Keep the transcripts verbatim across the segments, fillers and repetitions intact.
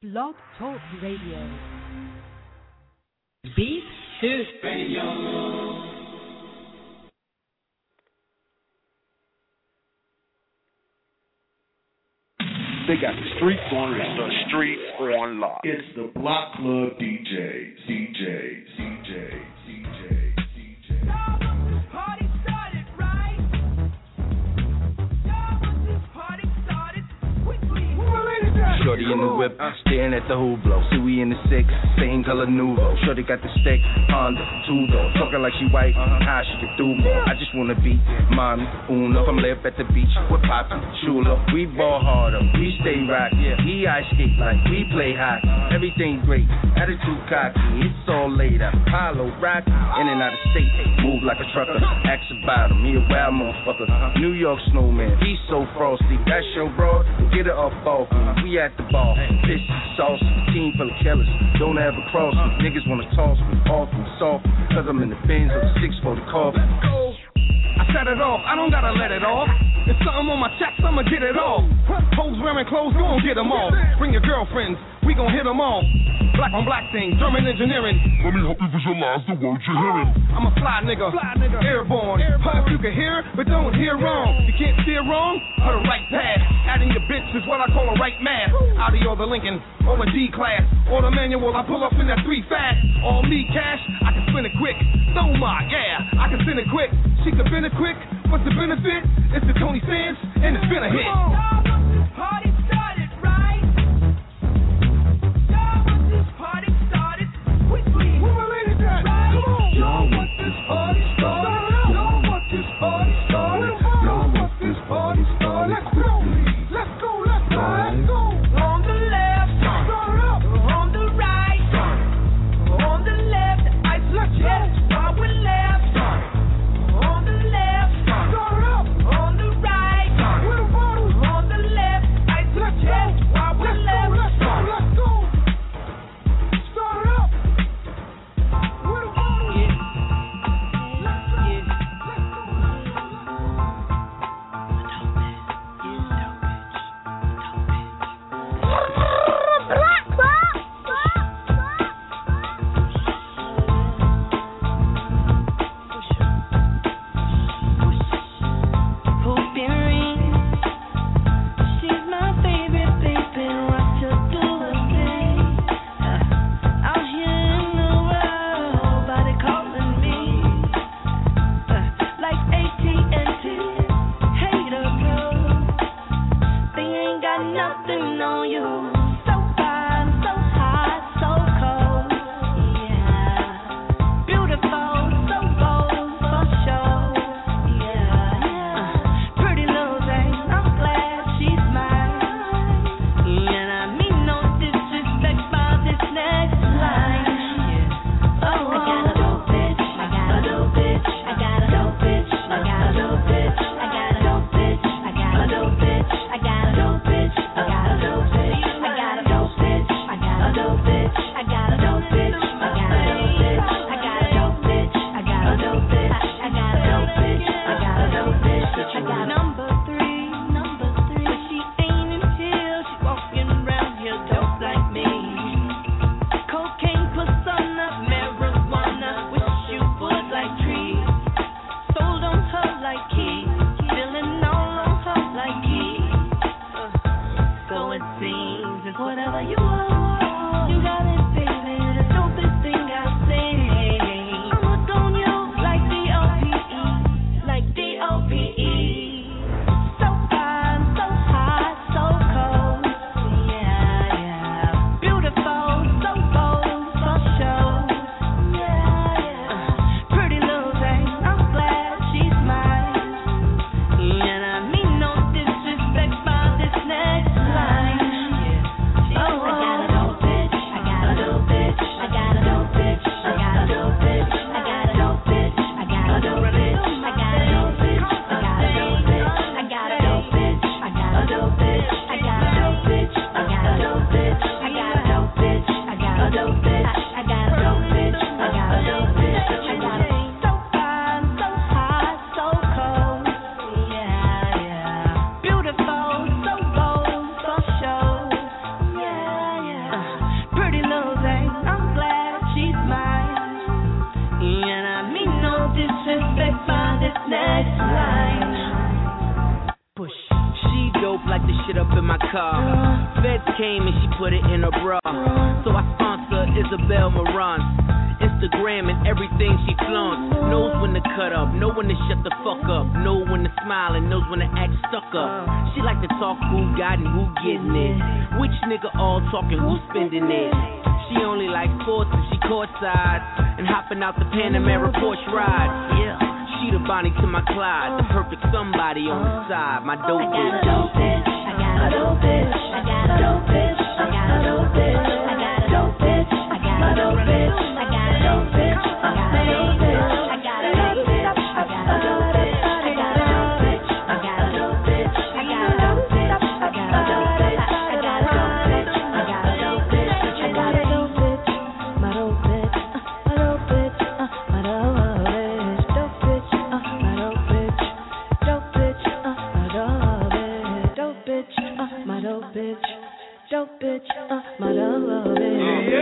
Blog Talk Radio. Beat to Radio. They got the streets on lock. The streets on lock. It's the Block Club D Js. D Js. D Js. D Js. D Js. Party started, right? Y'all want this party started quickly. Shorty in the whip, staring at the Hublot. See, we in the six, same color Nuvo. Shorty got the stick, Honda, two door. Talking like she white, how she get through more. I just wanna be mommy, Uno. Come live at the beach with Poppy, Shula. We ball harder, we stay rock. Yeah, he ice skate like we play hockey. Everything great, attitude cocky. It's all laid out. Apollo, rock, in and out of state. Move like a trucker, ask about him. He a wild motherfucker. New York snowman, he's so frosty. That's your bro, get it up off me. We at the ball, pissy, saucy, team full of killers. Don't ever cross me. Niggas wanna toss me, off and soft. Cause I'm in the Benz or the six for the coffee. I set it off, I don't gotta let it off. If something on my checks, I'ma get it off. Hoes wearing clothes, gon' get them off. Bring your girlfriends, we gon' hit them off. Black on black thing, German engineering. Let me help you visualize the words you're hearing. I'm a fly nigga, fly nigga. Airborne. Hope you can hear, but don't hear wrong. You can't steer wrong, or the right path. Adding your bitch is what I call a right math. Audi or the Lincoln, or the D class, or the manual. I pull up in that three fast. All me cash, I can spin it quick. So my, yeah, I can spin it quick. She can spin it quick. What's the benefit? It's the Tony Sands, and it's been a hit. Y'all want this party started, right? Y'all want this party started quickly. Where my ladies at? Right? Come on. Y'all want this party started. Y'all want this party started. Y'all want this party started quickly. Let's go, let's go, let's go. On the left, Start up. on the right, on the left, I suggest while we're left. On the left, Start up. on the right, Where the bottles? on the left, I Let's go. suggest while we're Let's go, left. let's go, let's go. Start up. Where the bottles? Yeah. Let's go. Yeah. She's my favorite baby, what to do again? Out here in the world, nobody calling me like A T and T, hater girl. They ain't got nothing on you. So fine, so hot, so cold, yeah. Beautiful, so bold, for sure, yeah, yeah. Pretty little thing, I'm glad she's mine. And I mean no disrespect by this next line. Yeah. Oh, I got a dope bitch, I got a dope bitch, I got a dope bitch, I got a dope bitch, I got a dope bitch, I got a dope bitch, I got a dope bitch, I got a dope bitch, I got a dope bitch, I got a dope bitch, I got a dope bitch, I got a dope bitch, I got a dope bitch, I got a dope bitch, I got a dope bitch, I got a dope bitch, I got number three, number three, but she ain't until she walking around here dope like me. Cocaine plus on up, marijuana, wish you would like trees. Sold on her like keys, feeling all on her like keys. Uh, so it seems it's whatever you want, you got it, baby. The dopest thing I've seen. I'm hooked on you like D O P E, like D O P E. So fine, so hot, so cold, yeah, yeah. Beautiful, so bold, for sure, yeah, yeah. Pretty little thing, I'm glad she's mine. And I mean no disrespect by this next line. Oh, I got a dope bitch, I got a like the shit up in my car. Feds came and she put it in her bra. So I sponsor Isabel Marant. Instagram and everything she flaunts. Knows when to cut up, know when to shut the fuck up. Know when to smile and knows when to act stuck up. She like to talk who got and who getting it. Which nigga all talking, who spending it. She only likes sports and she courtside. And hopping out the Panamera Porsche ride. Yeah, she the Bonnie to my Clyde. The perfect somebody on the side. My dope bitch. I got a dope bitch. I got a dope bitch. I got a dope bitch. I got a dope bitch. I got a dope bitch. I got a dope bitch. I got a dope bitch. I got a dope bitch. I got a dope bitch. I got a dope bitch. I got a dope bitch. I got a dope bitch. I got a dope bitch. I got a dope bitch. I got a dope bitch. I got a dope bitch. I got a dope bitch. My dope bitch. My dope bitch. My dope bitch. Dope bitch. My dope bitch. Dope bitch. My dope bitch. Dope bitch. My dope bitch. Dope bitch. My dope bitch.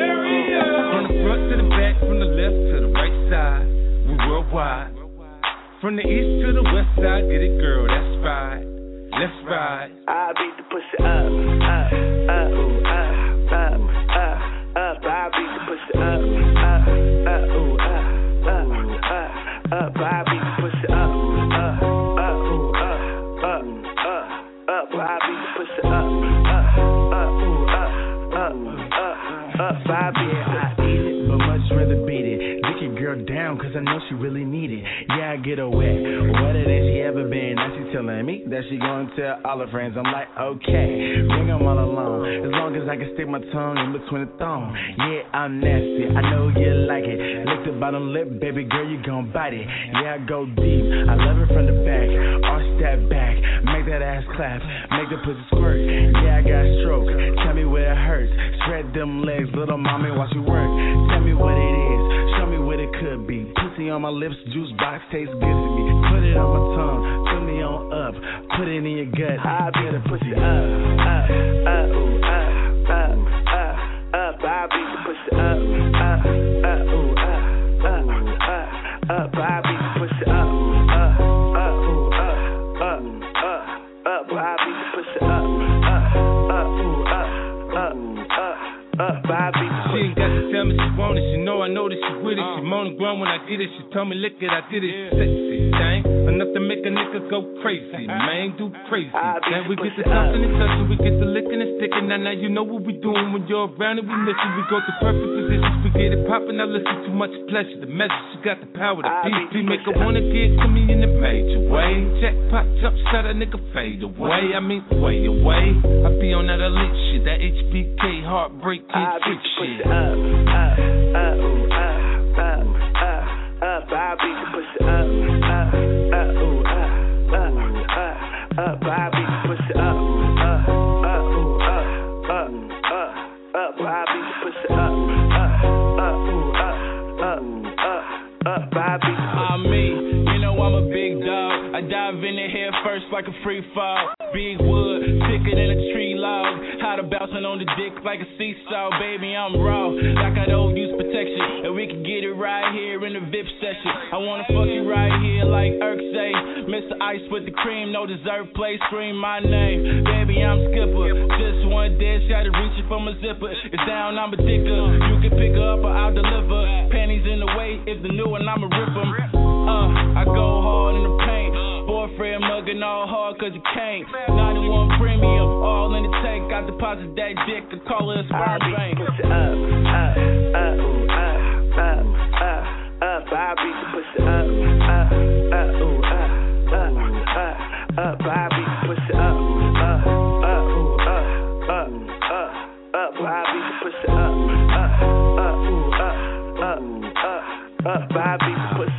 From the front to the back, from the left to the right side, we worldwide. From the east to the west side, get it, girl, that's right. Let's ride. I beat the pussy up, up, up, ooh, up, up, up, up. I beat the pussy up, up, up, ooh, up, up, up, up. I beat the pussy up, up, up, ooh, up, up, up, up. I beat the pussy up, up, up, ooh, up, up, up, up. I beat the pussy. I eat it, but much rather beat it. Dick your girl down, cause I know she really need it. Yeah, I get her wet, wetter than she ever been. Now she telling me that she gonna tell all her friends. I'm like, okay, bring them all along. As long as I can stick my tongue in between the thong. Yeah, I'm nasty, I know you like it. Lick the bottom lip, baby girl, you gon' bite it. Yeah, I go deep, I love it from the back. Arch that back, make that ass clap, make the pussy squirt. Yeah, I got stroke, tell me where it hurts. Shred them legs, little mommy, watch you work. Tell me what it is, show me what it could be. Pussy on my lips, juice box tastes good to me. Put it on my tongue, put me on up, put it in your gut. I beat the pussy up, up, up, ooh, up, up, up, up. I beat the pussy up, up, up, ooh, up, up, up, up. I beat the pussy up, up, up, ooh, up, up, up, up. I beat the pussy up, up, up, ooh, up, up, up, up. I beat the pussy. She ain't got to tell me she want it. She know I know that she with it. She moan and groan when I get it. She told me lick it, I did it. Sexy thing, enough to make a nigga go crazy. Man, do crazy. Then we get to touching and touching, we get to licking and sticking. Now, now you know what we doing when you're around and we miss you. We go to perfect positions, we get it popping. Now listen, too much pleasure. The message, she got the power. The beat, we make her wanna get to me in a major way. Jackpot jump shot, a nigga fade away. I mean, way away. I be on that elite shit, that H B K heartbreak kid freak shit. Up, up, up, ooh, up, up, up, up. I beat the pussy up, up, up, ooh, up, up, up, up. I beat the pussy up, up, up, ooh, up, up, up, up. I beat the pussy up, up, up, ooh, up, up, up, up. I beat the pussy. I'm me, you know I'm a big dog. I dive in the head first like a free fall. Big wood, thicker than a tree log. How to bouncing on the dick like a seesaw. Baby, I'm raw, like I don't use protection. And we can get it right here in the V I P session. I wanna fuck you right here like Irk say. Mister Ice with the cream, no dessert play. Scream my name, baby, I'm Skipper. Just one dead shot of reaching for my zipper. It's down, I'm a dicker. You can pick her up or I'll deliver. Panties in the way, if the new one, I'ma rip them. Uh, I go hard in the paint. Boyfriend mugging all hard cause you can't. ninety-one premium, all in the tank. I deposit that dick, I call it a sperm bank. Pussy up, up, up, ooh, up, up, up, up. I beat the pussy up, up, up, ooh, up, up, up, up. I beat the pussy up, up, up, ooh, up, up, up, up. I beat the pussy up, up, up, ooh, up, up, up, up. I beat the pussy.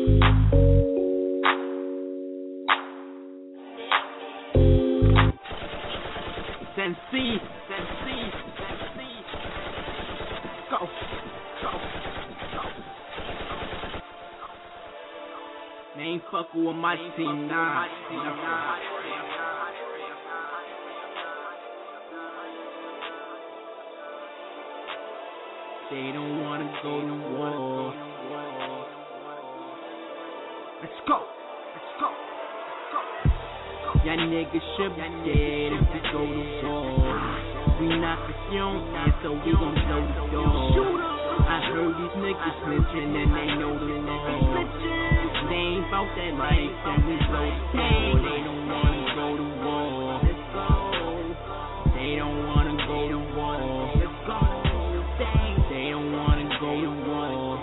Sensi, Sensi, Sensi. Go, go, go. They ain't fucking with my team, nah. They don't wanna go to war. Let's go, let's go, let's go. Y'all niggas should be scared if we go to war. We not the young and so we gon' blow the door. I heard these niggas snitching and they know the law. They ain't bout that life and we blow the door. They don't wanna go to war. They don't wanna go to war. They don't wanna go to war.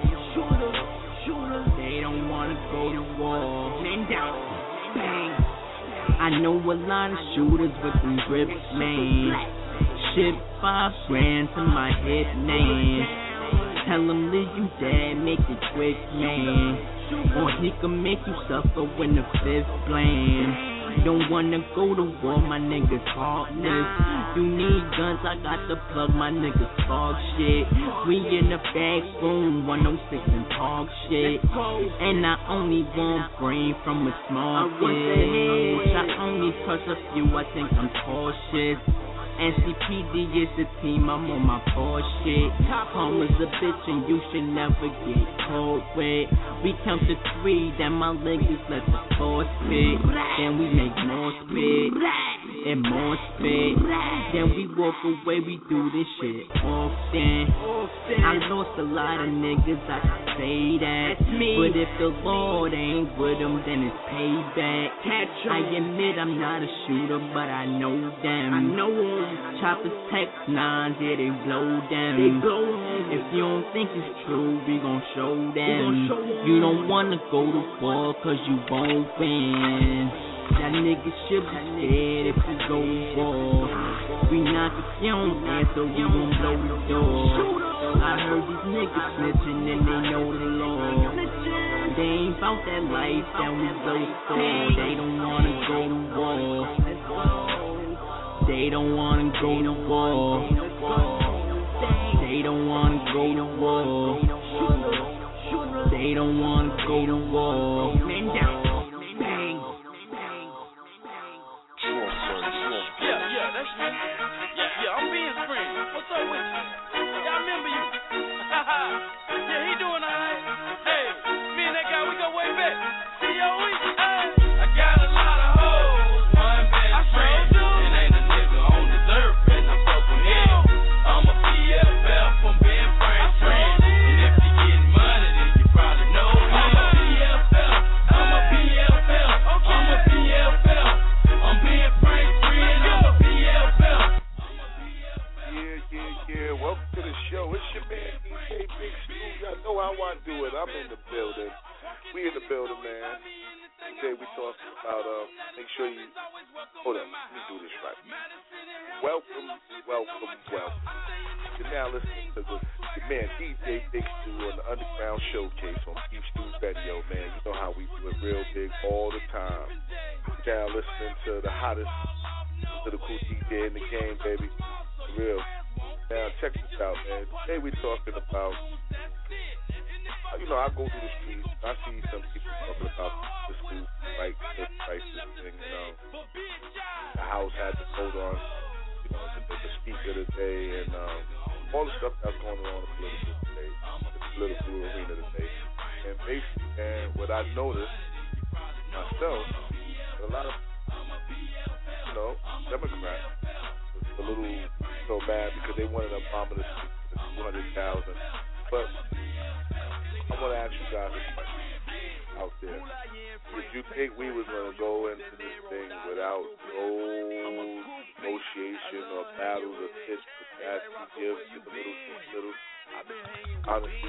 They don't wanna go to war. Name down, bang. I know a lot of shooters with them grips, man. Shit five grand to my head, man. Tell him leave you dead, make it quick, man. Or he can make you suffer when the fifth blame. Don't wanna go to war, my niggas heartless. You need guns, I got to plug my niggas talk shit. We in the back room, one oh six and talk shit. And I only want brain from a small kid. I only trust a few, I think I'm cautious. N C P D is the team, I'm on my bullshit. Homer's a bitch and you should never get caught with. We count to three, then my niggas let the force spit. Then we make more spit, and more spit. Then we walk away, we do this shit often. I lost a lot of niggas, I can say that. But if the Lord ain't with them, then it's payback. I admit I'm not a shooter, but I know them. I know them. Choppers text nines, yeah, they blow them. They blow them. If you don't think it's true, we gon' show them. Show you don't wanna go to war, cause you won't win. That niggas should be scared if we go to war. We not the young man, so we gon' blow the door. I heard these niggas snitching and they know the law. They ain't bout that life, then we blow the door. They don't wanna go to war. They don't wanna go to war. They don't wanna go to war. They don't wanna go to war. Man down, bang. Yeah, yeah, that's me. Yeah, yeah, I'm being free. What's up with you? Yeah, I remember you. Yeah, he doing alright. Hey, me and that guy, we go way back. C O E, hey. I got a lot of hoes, one best friend. How I do it, I'm in the building. We in the building, man. Today we talking about, uh, make sure you, hold up, let me do this right. Welcome, welcome, welcome. You're now listening to the, the man, D J Big Stu on the Underground Showcase on Beef Stew Radio, man. You know how we do it real big all the time. You're now listening to the hottest political D J in the game, baby. For real. Now, check this out, man. Today we talking about, you know, I go through the streets, I see some people talking about the school like the crisis thing, you know. The House had to vote on, you know, the, the speaker today and um, all the stuff that's going on in the political today, the political arena today. And basically, man, what I noticed myself, a lot of, you know, Democrats was a little, you know, mad because they wanted Obama to speak to the two hundred thousand. But I want to ask you guys a question out there. Did you think we was going to go into this thing without no negotiation or battles or pitch or that to give to the little to the little? Honestly,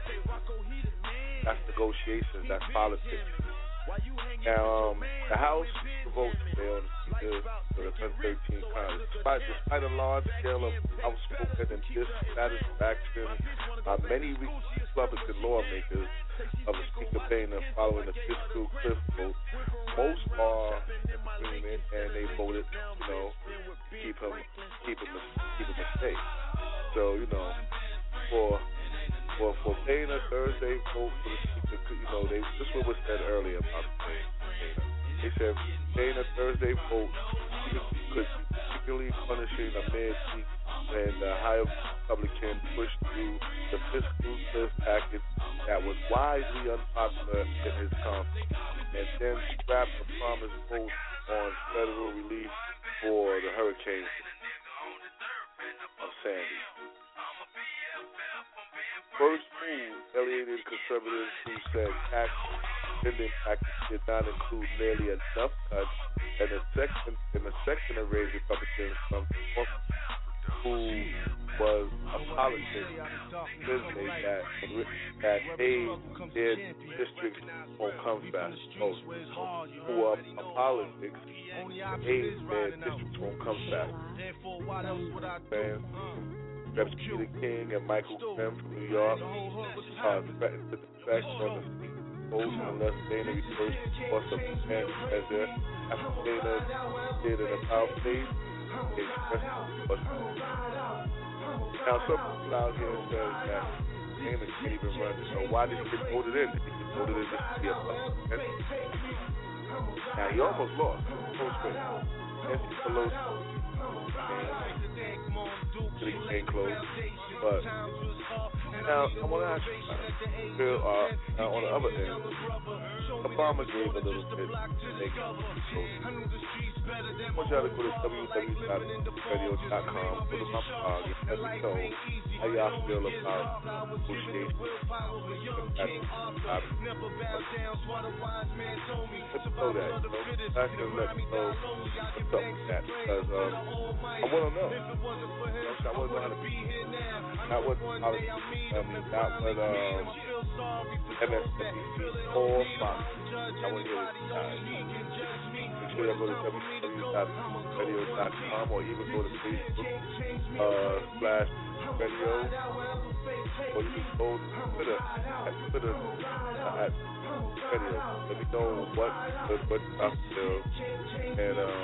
that's negotiations, that's politics. Now, um, the House voted today on the Speaker for the twenty thirteen Congress. Despite, despite a large scale of outspoken and dissatisfaction by many Republican lawmakers of the Speaker Boehner following the fiscal cliff vote, most are in agreement and they voted, you know, keep him, keep him, keep him a state. So, you know, for for for Boehner Thursday vote for the Speaker, you know, they this was what was said earlier about Boehner. They said Boehner Thursday vote could particularly punishing a mid-week when the Ohio Republican pushed through the fiscal cliff package that was widely unpopular in his Congress, and then scrapped the promised vote on federal relief for the hurricane of Sandy. First move alienated conservatives who said tax spending package did not include nearly enough cuts, and the second and the second arrayed Republicans from who was a politician Wednesday that that aid in districts won't come back. Oh, who are a politics aid their districts won't come back. And Representative Peter King and Michael Grimm from New York uh, threatened to defect from the vote unless Dana reversed the course of the man measure. After Dana did an about face, they expressed the Now, some people out here say that Dana can't even run. So why did he get voted in? Did he get voted in just to be a president? Now, he almost lost. Nancy Pelosi city came close. But now I want to ask you, Bill, uh, now on the other end, Obama gave a little bit to make it close. I want y'all to go to w w w dot radio dot com, go to my blog, and let me know how y'all feel about negotiations. Let me know that, you know, I can let me know what's up with that, because um, I want to know. I want to know how to be not what politics, I mean, not what um, M S N B C or Fox. I want to hear what you guys. Make sure y'all go to w w w dot radio dot com or even go to Facebook uh, slash radio, or you can go to Twitter at Twitter uh, at radio. Let me know what what I feel, and um,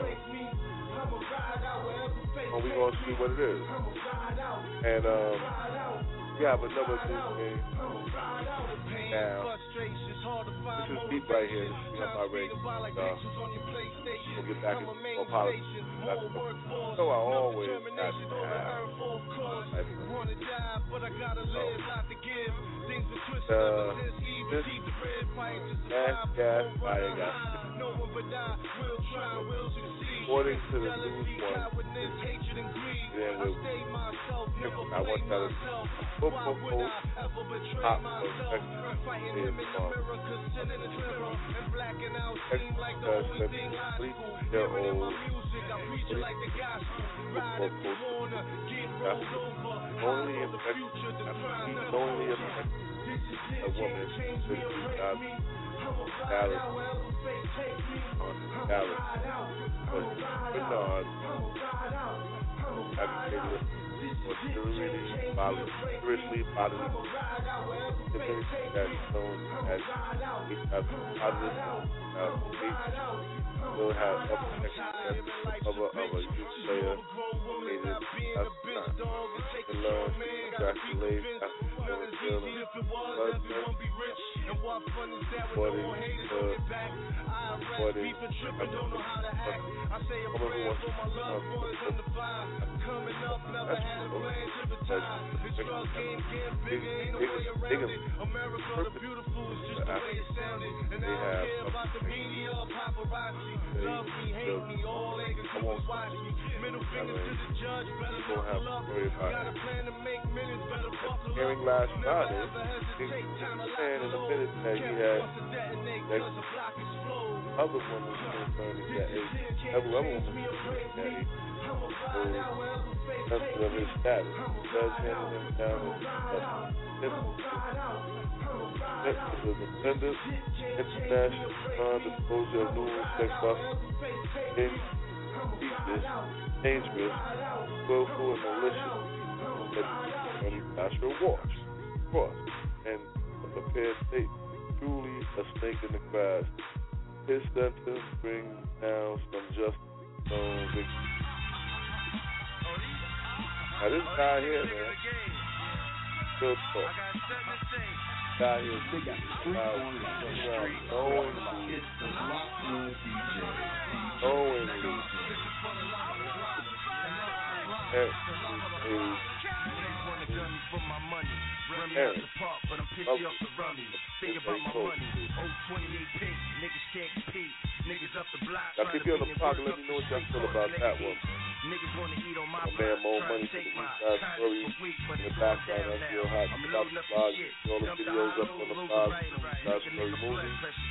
and we gonna see what it is. And um, we have another new thing now. This is deep right here. This is on my radio. Uh, we'll get back into more politics. So I always got to have uh, this last gas fire got according to the news one, then we'll, I want y'all to book, book, book, hot for Texas is um, Texas twenty-year-old only affected, only affected a woman with two thousand Dallas on Dallas, but Bernard advocated for seriously bodily, seriously bodily disability that's known as H I V positive. Now, will have up next of a of a youth player needed at the time. To learn to ejaculate after showing feeling blood according to according to someone who wants to they have love me, hate me, all they can do is watch me. Middle fingers to the judge, better love me. Got a plan to make millions, better buckle up. Hearing last Friday, he was saying in a minute that he had that other women concerned that every other woman concerned that he was of his status. Does handle him down as the defendant, international non-disclosure of numerous sex offenses, dangerous, willful, and malicious, and natural wars, cross, and a prepared state, truly a snake in the grass. His sentence brings down some just known victims. Now this guy here, man, still talk. Guy here, they got street on it. Knowingly, knowingly, Aaron. Aaron. Now keep you on the block and let me know what y'all feel about that one. My man Mo Money for the East Side Story in the background. That's real hot. Stop the blog. See all the videos up on the blog. East Side Story movie.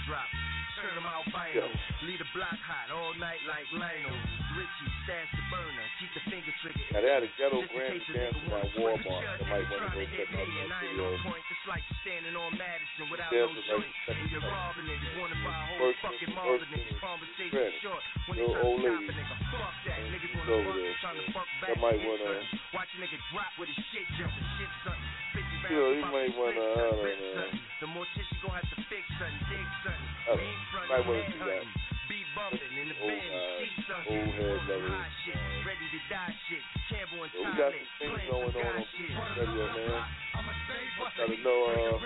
Yeah. Lead a block hot all night like Lionel Richie, stash the burner, keep the finger trigger. Now they had a ghetto grand dance at Walmart. They might want to go check out that video. It's like standing on Madison without no joint. And you're robbing niggas, wanna buy a whole fucking Marvin niggas. Conversation short when they old stop lady. nigga. Fuck that, niggas She's wanna over fuck, there. trying to fuck back. They might want to. Watch a nigga drop with his shit jumping, shit something. You know, you might want to. I don't know. The mortician gon' have to fix something, dig something. Uh, might want to do that. Be bumping in the Old, bed, uh, see something. old head level. Shit, ready to die shit. Campbell and So we got some things going on on the radio, man. Gotta know, uh,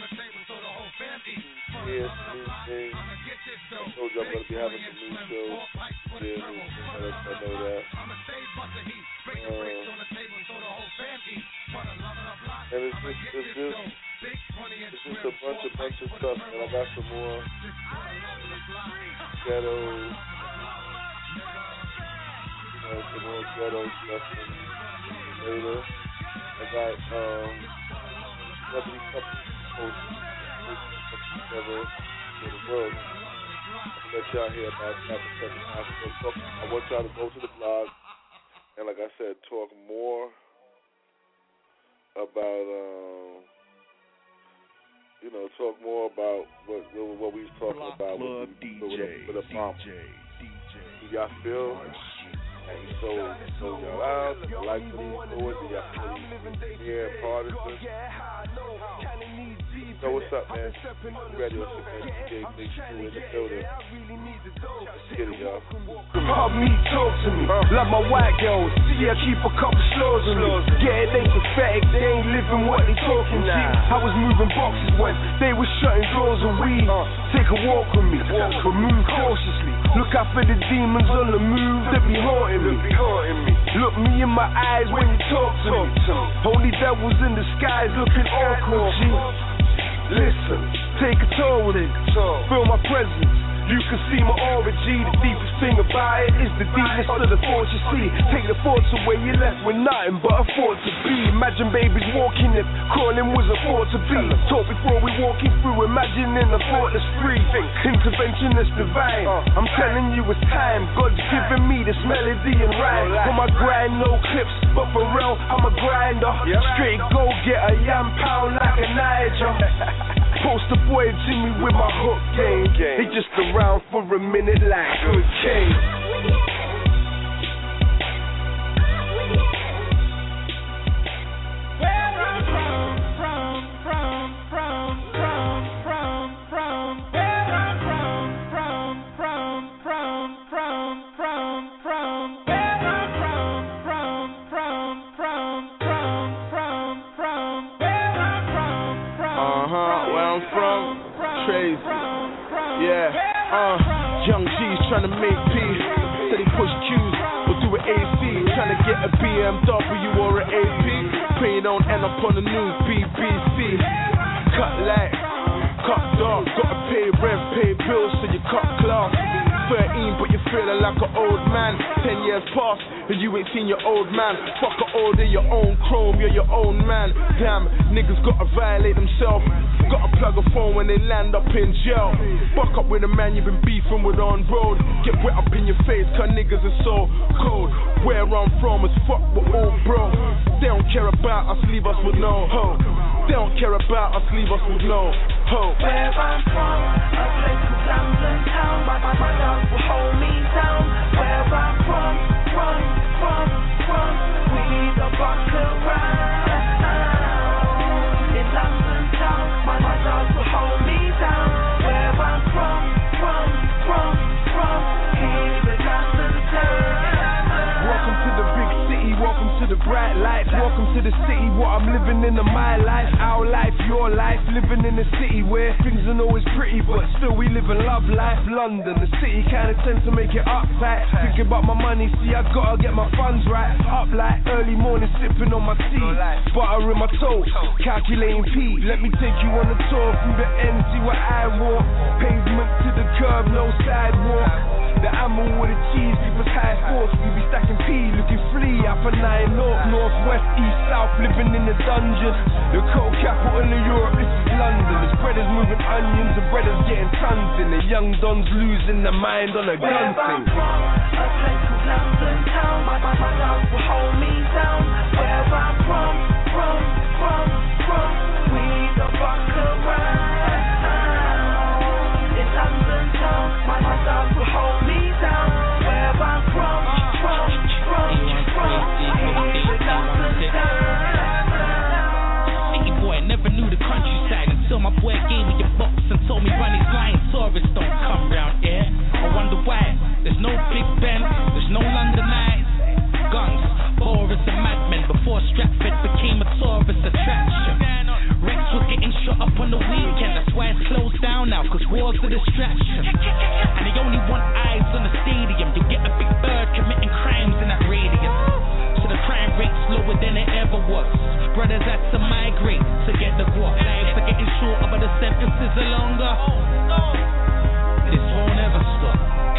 yeah, some new things. I told you I'm gonna be having some new shows. Yeah, new things. I let you know that. Uh, and it's just, it's just, it's just a bunch, a bunch of stuff. And I got some more ghetto, uh, some more ghetto stuff later. I got, um, celebrity company posts together for the world. I'm gonna let y'all hear about that in a second. I want y'all to go to the blog and, like I said, talk more about, um, you know, talk more about what what we was talking Block about Club with, D J, with, with, with Obama. D J, D J. Do y'all feel? And he sold, sold y'all out. Like what he's doing. Do y'all feel he's here, partisan? So what's up, man? Radio six man, D J Big Stu in the building. Get it, y'all. Hug me, talk to me, like my white girls. See, I keep a couple slows on me. Yeah, they pathetic, they ain't living what they talking. See, I was moving boxes when they was shutting doors of weed. Take a walk with me, but move cautiously. Look out for the demons on the move that be haunting me. Look me in my eyes when you talk to me. Only devils in disguise looking awkward, G. Listen, take a tour with it. Feel my presence. You can see my aura, G. The deepest thing about it is the deepness of the thoughts you see. Take the thoughts away, you're left with nothing but a thought to be. Imagine babies walking if crawling was a thought to be. Talk before we walking through, imagining a thoughtless free. Intervention is divine. I'm telling you it's time. God's giving me this melody and rhyme. On my grind, no clips, but for real, I'm a grinder. Straight go get a yam pound like a Niger. Poster boy Jimmy with my hook game. They just around for a minute like good king. Where I'm from, from, from, from, from, from, from. Where I'm from, from, from, from, from, from, from. Where I'm from, from, from, from, from, from, from. Where I'm from, from. Uh huh. Where I'm from, Tracy. Yeah. Uh, young G's trying to make P. Said he push Q's, or do an A C. Trying to get a B M W or an A P. Pray you don't end up on the news, B B C. Cut light, cut dark. Gotta pay rent, pay bills, so you cut class. thirteen, but you're feeling like an old man. Ten years past, and you ain't seen your old man. Fuck a older, your own chrome, you're your own man. Damn, niggas gotta violate themselves. Gotta plug a phone when they land up in jail. Buck up with a man you've been beefing with on road. Get wet up in your face, cause niggas are so cold. Where I'm from is fuck with old bro. They don't care about us, leave us with no hope. They don't care about us, leave us with no hope. Where I'm from, a place called London Town. My, my, my dogs will hold me down. Where I'm from, from, from, from. We the buck around. In London Town, my, my dogs will hold me down. Where I'm from, from, from, from. Here in London Town. Welcome to the big city, welcome to the bright lights. Welcome to the city city, what I'm living in the my life, our life, your life, living in a city where things are always pretty, but still we live in love life. London, the city kinda tends to make it uptight. Thinking about my money, see I gotta get my funds right. Up like early morning, sipping on my tea, butter in my toast, calculating P. Let me take you on a tour through the end, see what I walk. Pavement to the curb, no sidewalk. The ammo with the cheese, people's high force. We be stacking P, looking free. Up and nine, north, north, west, east, south, living in the dungeon. The cold capital of Europe, this is London. There's breaders moving onions, the breaders getting tons in. The young dons losing their mind on a gun thing. A place called London town. My, my, my love will hold me down. Where I'm from, from, from, from. We the fuck around. In London town, my, my love will hold me down. Where I'm from, from, from, from. In London town. City boy, never knew the countryside until my boy gave me the box and told me run his line. Tourists don't come round here. I wonder why. There's no Big Ben, there's no London Eyes. Guns, Boris and madmen before Stratford became a tourist attraction. Rex was getting shot up on the weekend, that's why it's closed down now, cause war's a distraction. And they only want eyes on the stadium. You get a big bird committing crimes in that radius. So the crime rate's lower than it ever was. Brothers had to migrate to get the guap. Lives are getting shorter but the sentences are longer. This won't ever stop.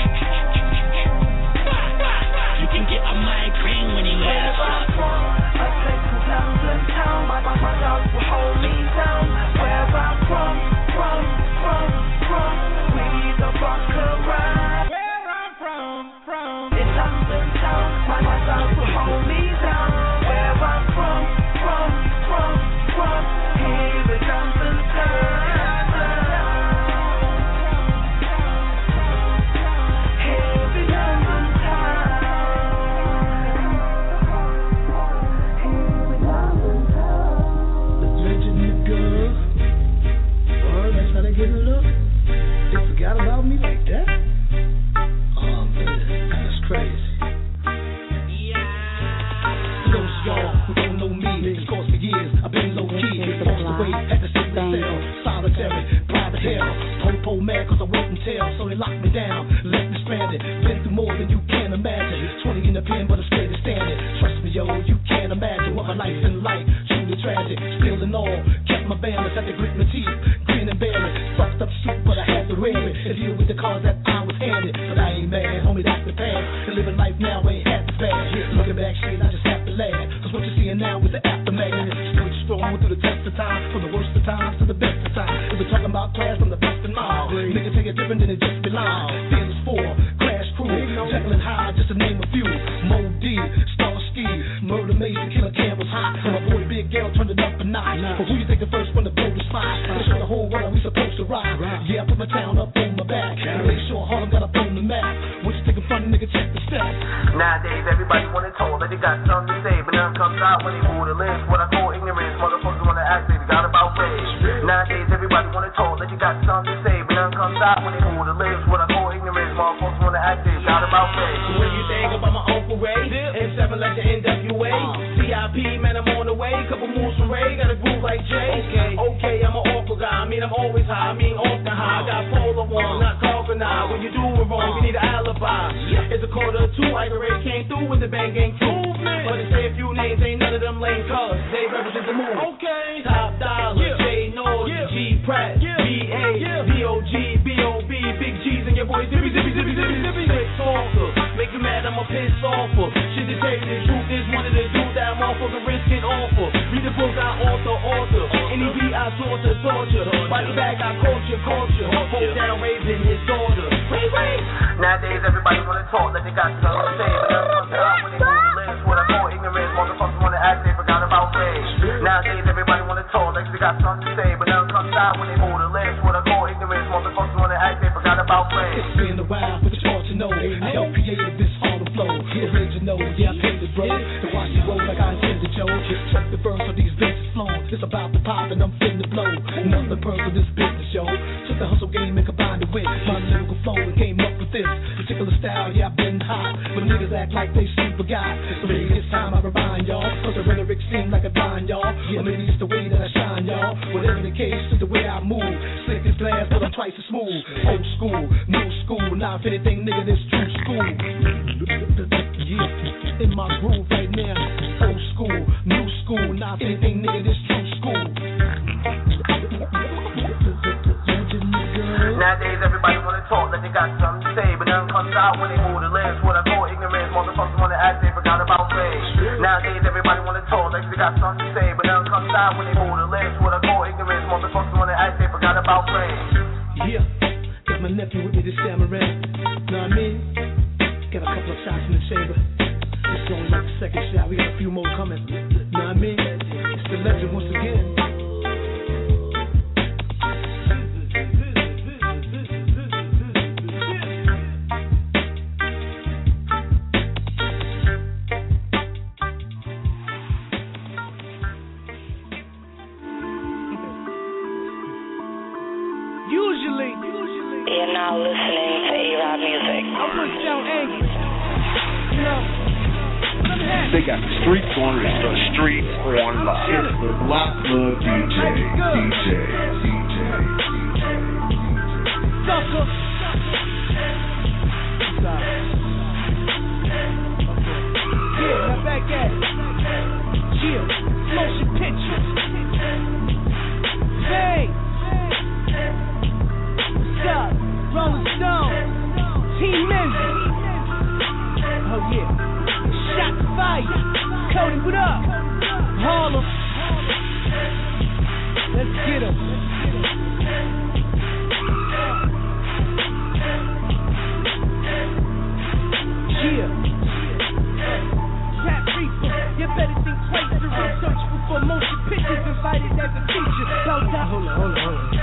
You can get a migraine when you hear the shot. A place called London town. My, my, my love will hold me down. Where I'm from, from, from, from. We the fuck around. Where I'm from, from. In London town. My, my love will hold me down. Where I'm from, from, from, from. Here in London town. Get a look. They forgot about me like that? Oh man, that's crazy. Those y'all who don't know me, it's cause for years I've been low key. Lost away at the secret cell, solitary, private hell. Po-po mad cause I wouldn't tell, so they locked me down, left me stranded. Been through more than you can imagine. Twenty in the pen, but I'm scared to stand it. Trust me, yo, you can't imagine what my life's been like. Truly tragic, still and all. Kept my balance, had to grit my teeth. And bear it, fucked up suit, but I had to wear it and deal with the cards that I was handed. But I ain't mad, homie, that's the past. And living life now ain't half as bad. Looking back straight, I just have to laugh. Cause what you're seeing now is the aftermath. Stood strong through the test of time, from the worst of times to the best of times. If we're talking about class, from the best in mind. Niggas take it different than it just be lying. Fearless four, Crash Crew, Jekyll and Hyde, just to name a few. Mo D, Starsky, Murder Mason, Killer Cam was hot. And my boy Big Girl turned it up a notch. But who you think the first one to blow the spot? To show the whole world we supposed to ride. Yeah, I put my town up on my back. Make sure Harlem got up on the map. What you think of funny, nigga, check the stats. Nowadays, everybody wanna told that they got something to say, but none comes out when they move the lips. What I call ignorance, motherfuckers wanna act they got about rage. Nowadays, everybody wanna told that you got something to say, but none comes out when they move the lips. What I call ignorance, motherfuckers wanna act they got about rage. What you think about my Uncle Ray? M seven like the N W A. C I P, man, I'm on the way. Couple moves from Ray, got a groove like Jay. Okay, okay, I'm an awful guy. I mean, I'm always high. I mean, often high. I got polar one, not talking now. When you do it wrong, you need an alibi. It's a quarter two. Iker Ray came through with the bang gang movement. But they say a few names, ain't none of them lame colors. They represent the move. Okay, Top Dollar, yeah. J North, yeah. G Pratt, yeah. B A, yeah. B O G, B O B, Big G's and your boy Zippy, Zippy, Zippy, Zippy, Zippy. Sick talker, make you mad, I'm a piss offer. Shit to tell you the truth is one of the dudes that motherfucker risk it offer. Read the book, I author, author. Any beat, I torture, torture. Body bag, I culture, culture. Hold down, raising his daughter. Wait, wait. Nowadays, everybody wanna talk like they got something to say, but none comes out when they move the lips. What I call ignorance, motherfuckers wanna act they forgot about rage. Nowadays, everybody wanna talk like they got something to say, but none comes out when they move the lips. What I call ignorance, motherfuckers wanna act they forgot about rage. It's been a while, but it's hard to know. I helped create this Harlem flow. Original, yeah, I paid it, bro. To watch it roll like I intended, Joe. Check the verse on these bases flow. It's about to pop and I'm finna blow. Another person in this business, yo. Took the hustle game and combined it with my lyrical flow and came up with this particular style. Yeah, I've been hot, but niggas act like they super got. So maybe it's time I remind y'all. Cause the rhetoric seem like a blind, y'all. y'all. Yeah, maybe it's the way that I shine, y'all. Whatever the case, it's the way I move. Slick as glass, but I'm twice as smooth. Old school, new school. Now if anything, nigga, this true school. Yeah, in my groove right now. Old school, new school. Now if anything, nigga, this true school. Nowadays everybody wanna talk like they got something to say, but nothing comes out when they move the lips. What I call ignorance, motherfuckers wanna act they forgot about race. Nowadays everybody wanna talk like they got something to say, but nothing comes out when they move the lips. What I call ignorance, motherfuckers wanna act they forgot about race. Yeah, got my nephew with me this time around. Know what I mean? Got a couple of shots in the chamber. This is only like the second shot. We got a few more coming. Know what I mean? It's the legend once again. You're now listening to A-Rod Music. I put down angry. You know, they got the streets on lock. The streets on lock. It's the Block Club D J. D J. D J. Sucker. Yeah, now back at it. Chill. Motion pictures. Hey. Up, Rolling Stone, Team Menzi. Oh yeah, Shot Fire, Cody, what up? Harlem, let's get 'em. Yeah, Rap Reaper, you better think twice to research before motion pictures invited as a feature. Hold on, hold on, hold on.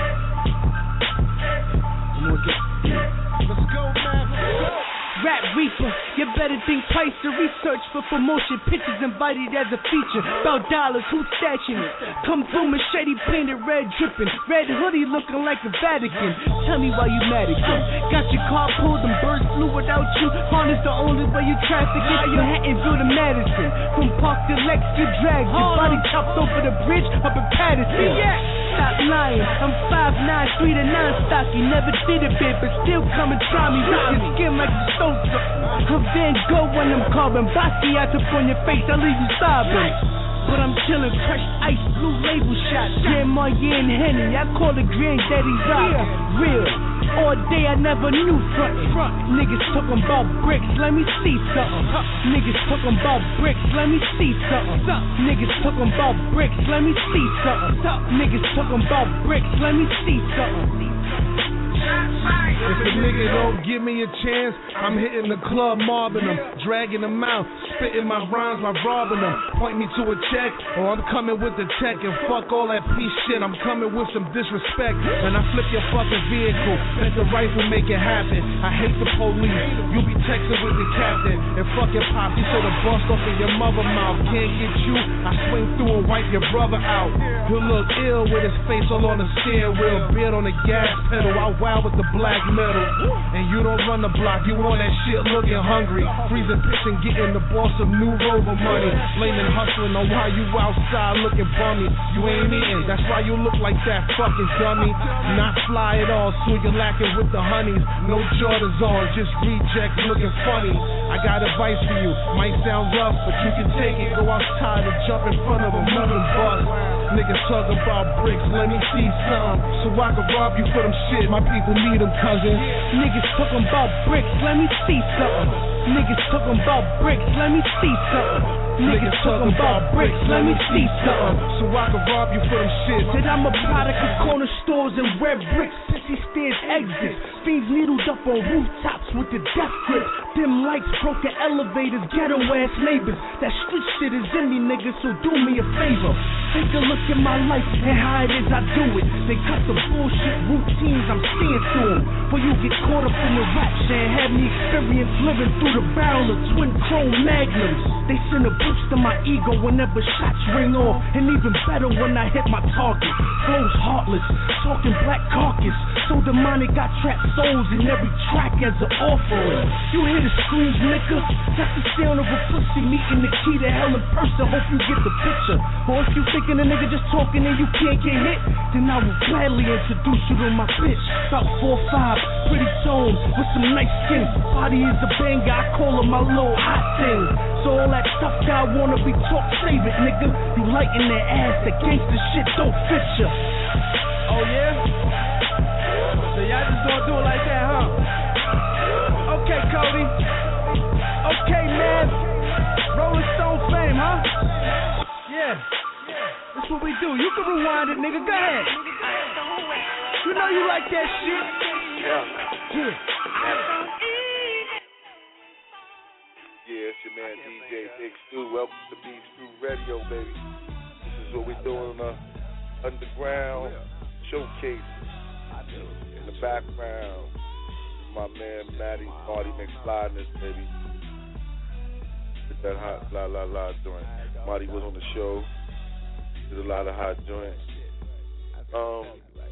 Let's go, man. Let's go. Rap Reaper, you better think twice to research for promotion. Pictures invited as a feature. About dollars, who's stashing it? Come through, machete painted, red dripping. Red hoodie looking like a Vatican. Tell me why you mad again. Got your car pulled, them birds flew without you. Honda's the only way you traffic it. Manhattanville to Madison. From Park to Lex to Drag. Your body chopped over the bridge up in Patterson. Stop lying, I'm five nine, three to nine stocky. Never did a bit, but still come and try me. Rip your skin like a stove. I'm Van Gogh when I'm carbon. Basquiat up on your face, I leave you sobbing. But I'm chillin', crushed ice, blue label shot. Grand Marnier and Henny, I call it Granddaddy's rock. Real, all day I never knew frontin'. Niggas talking about bricks, let me see something. Niggas talking about bricks, let me see something. Niggas talking about bricks, let me see something. Niggas talking about bricks, let me see something. If a nigga don't give me a chance, I'm hitting the club, mobbing them, dragging them out, spitting my rhymes, I'm robbing them. Point me to a check, or I'm coming with the tech, and fuck all that piece shit, I'm coming with some disrespect. And I flip your fucking vehicle, let the rifle make it happen. I hate the police, you be texting with the captain, and fucking pop, you so the bust off in your mother mouth. Can't get you, I swing through and wipe your brother out. He'll look ill with his face all on the steering wheel, beard on the gas pedal, I wow with the black metal. And you don't run the block, you on that shit looking hungry. Freezing pitch and getting the boss some new Rover money. Blaming hustling on why you outside looking bummy. You ain't eating, that's why you look like that fucking dummy. Not fly at all, so you're lacking with the honeys. No Jordans on, just rejects looking funny. I got advice for you, might sound rough, but you can take it. Go outside and jump in front of a moving bus. Niggas talking about bricks, let me see some, so I can rob you for them shit. My people need them, cousin. Niggas talking about bricks, let me see something. Niggas talking about bricks, let me see something. Niggas talking about bricks, let me see something. So I can rob you for them shit. Said I'm a product of corner stores and red bricks. Sissy stairs exit. Fiends needled up on rooftops with the death grip. Dim lights, broken elevators, ghetto ass neighbors. That street shit is in me, niggas, so do me a favor. Take a look at my life and how it is I do it. They cut the bullshit routines, I'm seeing through them. Before you get caught up in the rap shit and have me experience living through the barrel of twin chrome magnums. They send a boost to my ego whenever shots ring off. And even better when I hit my target. Flows heartless, talking black carcass. So demonic, got trapped souls in every track as an offering. You hear the screams, nigga? That's the sound of a pussy meeting the key to hell in person. Hope you get the picture. Or if you think thinking a nigga just talking and you can't get hit, then I will gladly introduce you to my bitch. About four five, pretty tone, with some nice skin. Body is a banger, I call her my little hot thing. So all that tough guy wanna be talk, save it, nigga. You lightin' their ass, that gangsta shit don't fit ya. Oh yeah? So y'all just gonna do it like that, huh? Okay, Cody. Okay, man. Rolling Stone fame, huh? Yeah. That's what we do. You can rewind it, nigga. Go ahead. You know you like that shit. Yeah. Yeah. Yeah, it's your man D J Big Stu. Welcome to B Stu Radio, baby. This is what we're doing on the underground showcase. In the background, my man Matty Marty McFlyness, baby. Did that hot la la la joint. Marty was on the show. Did a lot of hot joints. Um,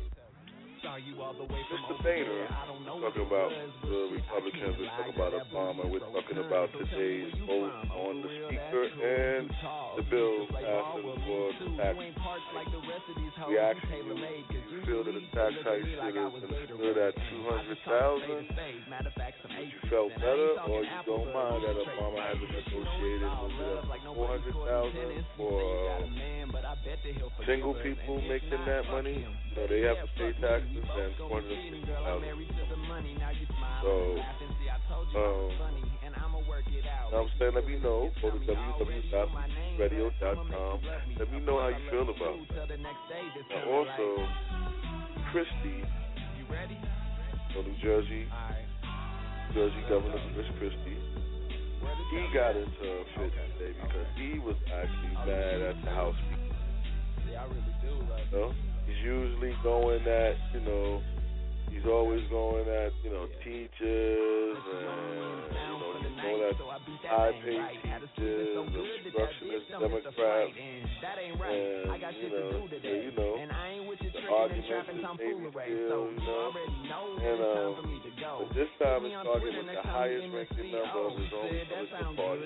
Mister Boehner, talking about the Republicans, we're talking about Obama, we're talking about today's vote on the speaker and the bill passing for the tax. We asked you, do you feel that the tax hike should have been stood at two hundred thousand dollars? Would you felt better, or you don't mind that Obama hasn't negotiated four hundred thousand dollars for uh, single people making that money? So they have to pay taxes and four hundred fifty thousand dollars. So, um, I'm saying, let me know. Go to w w w dot radio dot com. Let me know how you feel about that. And also, Christie, from New Jersey, New Jersey Governor Chris Christie, he got into a fit today because he was actually mad at the House Speaker. Yeah, I really do. You know? He's usually going at, you know, he's always going at, you know, teachers and, you know, he's going at high-paid teachers, obstructionist Democrats, and, you know, so, you know, the arguments is maybe still, you know, and, um, but this time it's talking with the highest-ranking member of his own political party.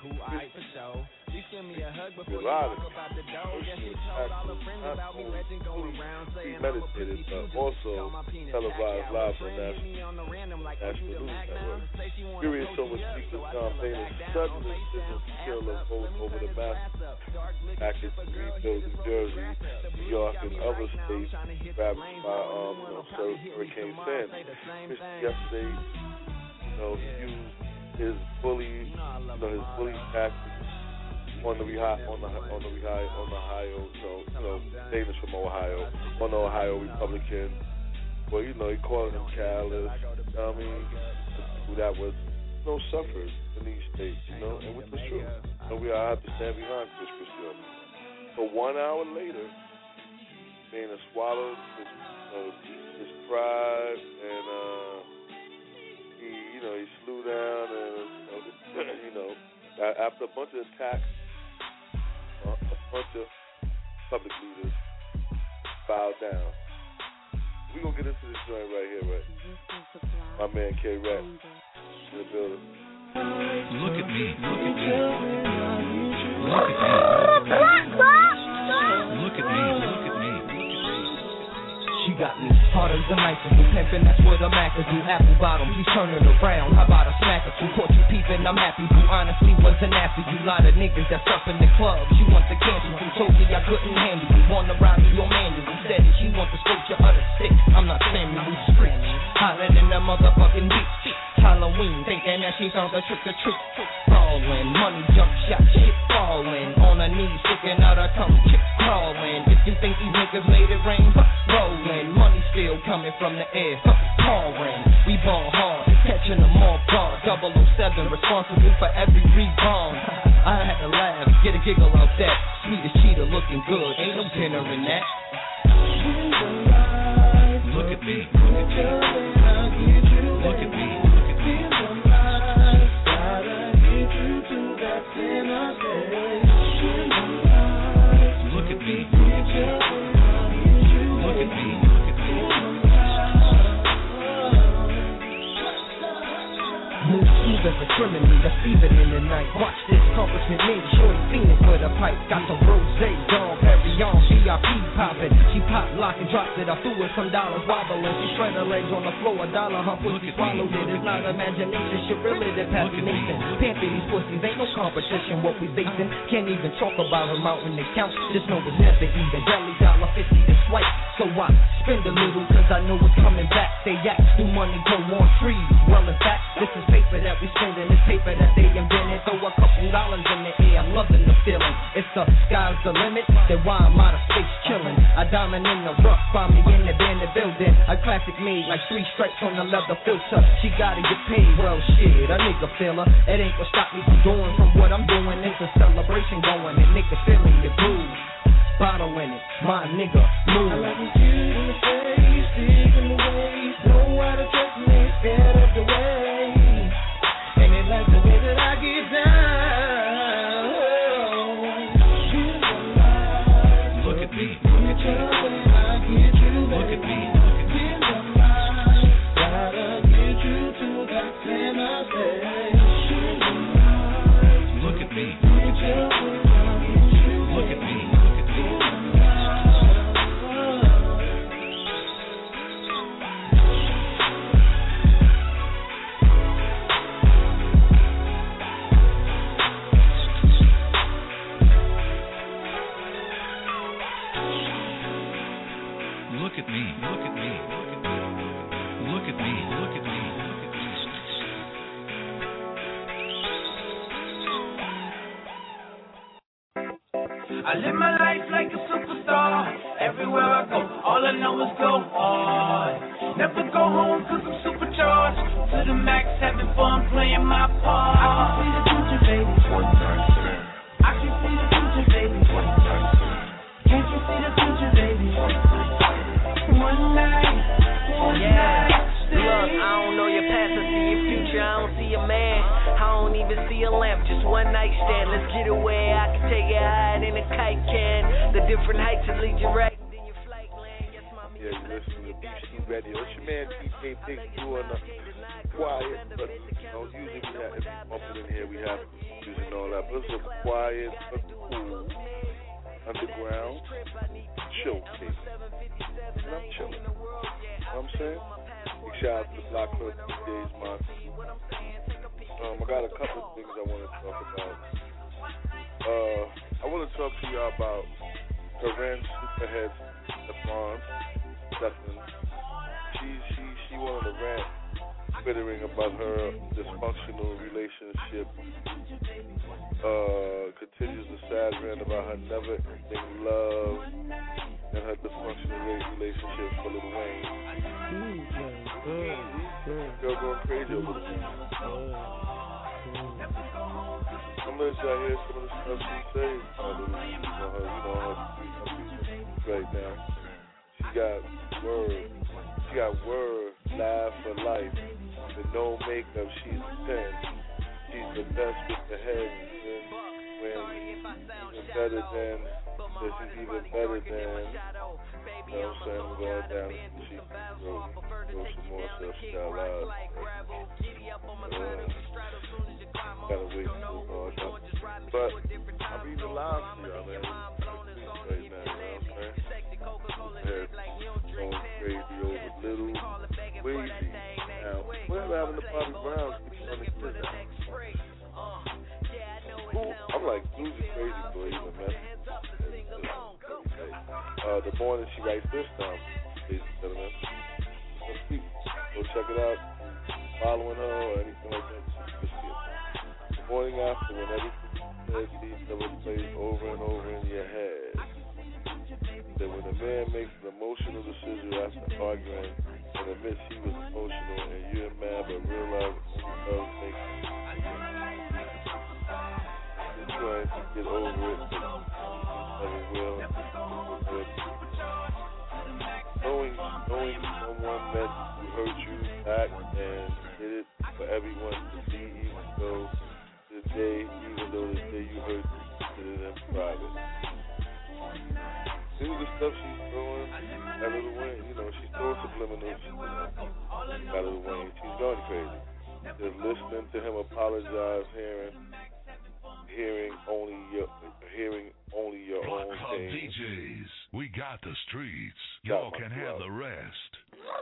A lot of he meditated, but also televised live on National News Network. Curious over Speaker Tom Boehner's sudden decision to kill a vote over the massive package to rebuild New Jersey, New York, and other states ravaged by um, you know, Hurricane Sandy. Yesterday, you know, used his bully, you know, his bully tactics on the Ohio, on the on the Ohio, on the Ohio, you know, you know, Davis from Ohio, on the Ohio Republican. Well, you know, he calling them callous. I mean, people that was, you know, suffered in these states, you know, and which was true. So we all have to stand behind Chris Christie. But one hour later, Boehner swallowed his, uh, his pride, and uh, he, you know, he slew down, and you know, after a bunch of attacks. Uh, a bunch of public leaders bowed down. We're going to get into this joint right here, right? My man K-Rap in the building. Look at me, look at me. Look at me. Look at me, look at me. She got me harder than ice and pimpin', that's what I'm at. Do apple bottom, please turn it around. How about a smack or two? Caught you peepin', I'm happy. You honestly wasn't after you. Lot of niggas that's up in the clubs. You want the cancel, you told me I couldn't handle you. Wanna ride me your manual. You said that she want to scope your other stick. I'm not Samuel Screech. Hotter than the motherfucking beach. Halloween, thinking that she found the trick or treat. Ballin', money jump shot, shit fallin'. On her knees, sticking out her tongue, chick crawlin'. If you think these niggas made it rain, huh, rollin'. Money still coming from the air, huh, pouring. We ball hard, catching them off guard. double oh seven, responsible for every rebound. I had to laugh, get a giggle out that. Sweetest cheetah looking good, ain't no dinner in that. Look at me, look at me. Look at me. As a criminal, that's even in the night. Watch this accomplishment, me, shorty fiending for the pipe. Got some rosé, Dom Perignon, G I P poppin'. She pop, lock, and dropped it. I threw her some dollars wobbling. She shred her legs on the floor. A dollar, her pussy swallowed it. It's not imagination, shit really the fascination. Pamping these pussies, ain't no competition. What we facing, can't even talk about her mountain to count. Just know it's never even. Belly dollar fifty to swipe. So I spend a little, cause I know it's coming back. They act, do money go on trees. Well, in fact, this is paper that we spending. It's paper that they invented. Throw a couple dollars in the air, I'm loving the feeling. It's the sky's the limit, then why I'm out of space chilling. I diamond in the rough, find me in the bandit building. A classic made like three stripes on the leather filter. She gotta get paid, well shit, a nigga feel her. It ain't gonna stop me from doing from what I'm doing. It's a celebration going, and niggas feeling the groove. Bottle in it, my nigga, move. I love you in the face, deep in the waist. Know how to touch me, get up the way. And it like the way that I get down. Look at me, look at you. Look at me, look at me. Gotta get you to that famous day. Look at me, look at me. Look at me, look at me, look at me, look at me, look at me, look at me. I live my life like a superstar. Everywhere I go, all I know is go hard. Never go home cause I'm supercharged. To the max, having fun playing my part. I can see the future, baby. I can see the future, baby. Can't you see the future, baby? One night, one yeah. night. Look, I don't know your past, I see your future, I don't see a man. I don't even see a lamp, just one night stand. Let's get away, I can take it higher than a kite can. The different heights that lead you right in your flight land. Yes, mommy. Yeah, you listen to B C Radio. It's your man D K Big doing the quiet, but you know, usually we have, if we bump it in here, we have music and all that. But it's a quiet, but cool, underground showcase. And I'm chilling. You know what I'm saying? Big shout out to the Block Club D Js, man. Um, I got a couple of things I want to talk about. Uh, I want to talk to y'all about Corinne Superhead Stefan. Stefan. She she she wanted to rant, twittering about her dysfunctional relationship. Uh, continues the sad rant about her never-ending love and her dysfunctional relationship for Lil Wayne. Girl going crazy over this. I'm gonna let y'all hear some of the stuff she says about Lil Wayne. You know her, you know her, her right now. She got word. She got word. Live for life. With no makeup, she's a ten. She's the best with the head. When even better than, that she's even better than. You know what I'm saying? We're going down. She wrote, wrote some more stuff. She got loud. Uh, gotta wait for it all done. But I'm reading aloud to y'all, man. Right now, you know what I'm saying? Going crazy over Little Wavy. Now, whatever happened to Bobby Brown? I'm like losing crazy for even, man. Uh, the morning she writes this down, ladies and gentlemen. Go check it out. Following her or anything like that. Just see it. The morning after, when everything never plays over and over in your head. That when a man makes an emotional decision after arguing and admits he was emotional and you're mad but realize only love makes you're trying to get over it, but never will. Knowing, knowing someone that hurt you back and did it for everyone to see, even though the day, even though the day you hurt, you did it in private. This is the stuff she's throwing at Lil Wayne. You know, she's throwing subliminals at Lil Wayne. She's going crazy. Just listening to him apologize, hearing, hearing only your hearing only your Block own Club thing. D Js, we got the streets. Y'all Got my can have club. the rest.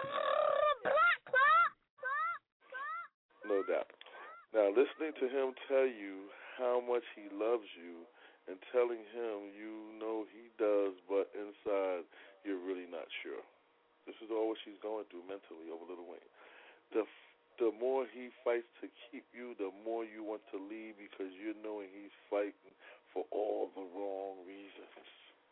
No doubt. Now, listening to him tell you how much he loves you and telling him you know he does, but inside you're really not sure. This is all what she's going through mentally over Lil Wayne. The the more he fights to keep you, the more you want to leave because you're knowing he's fighting for all the wrong reasons.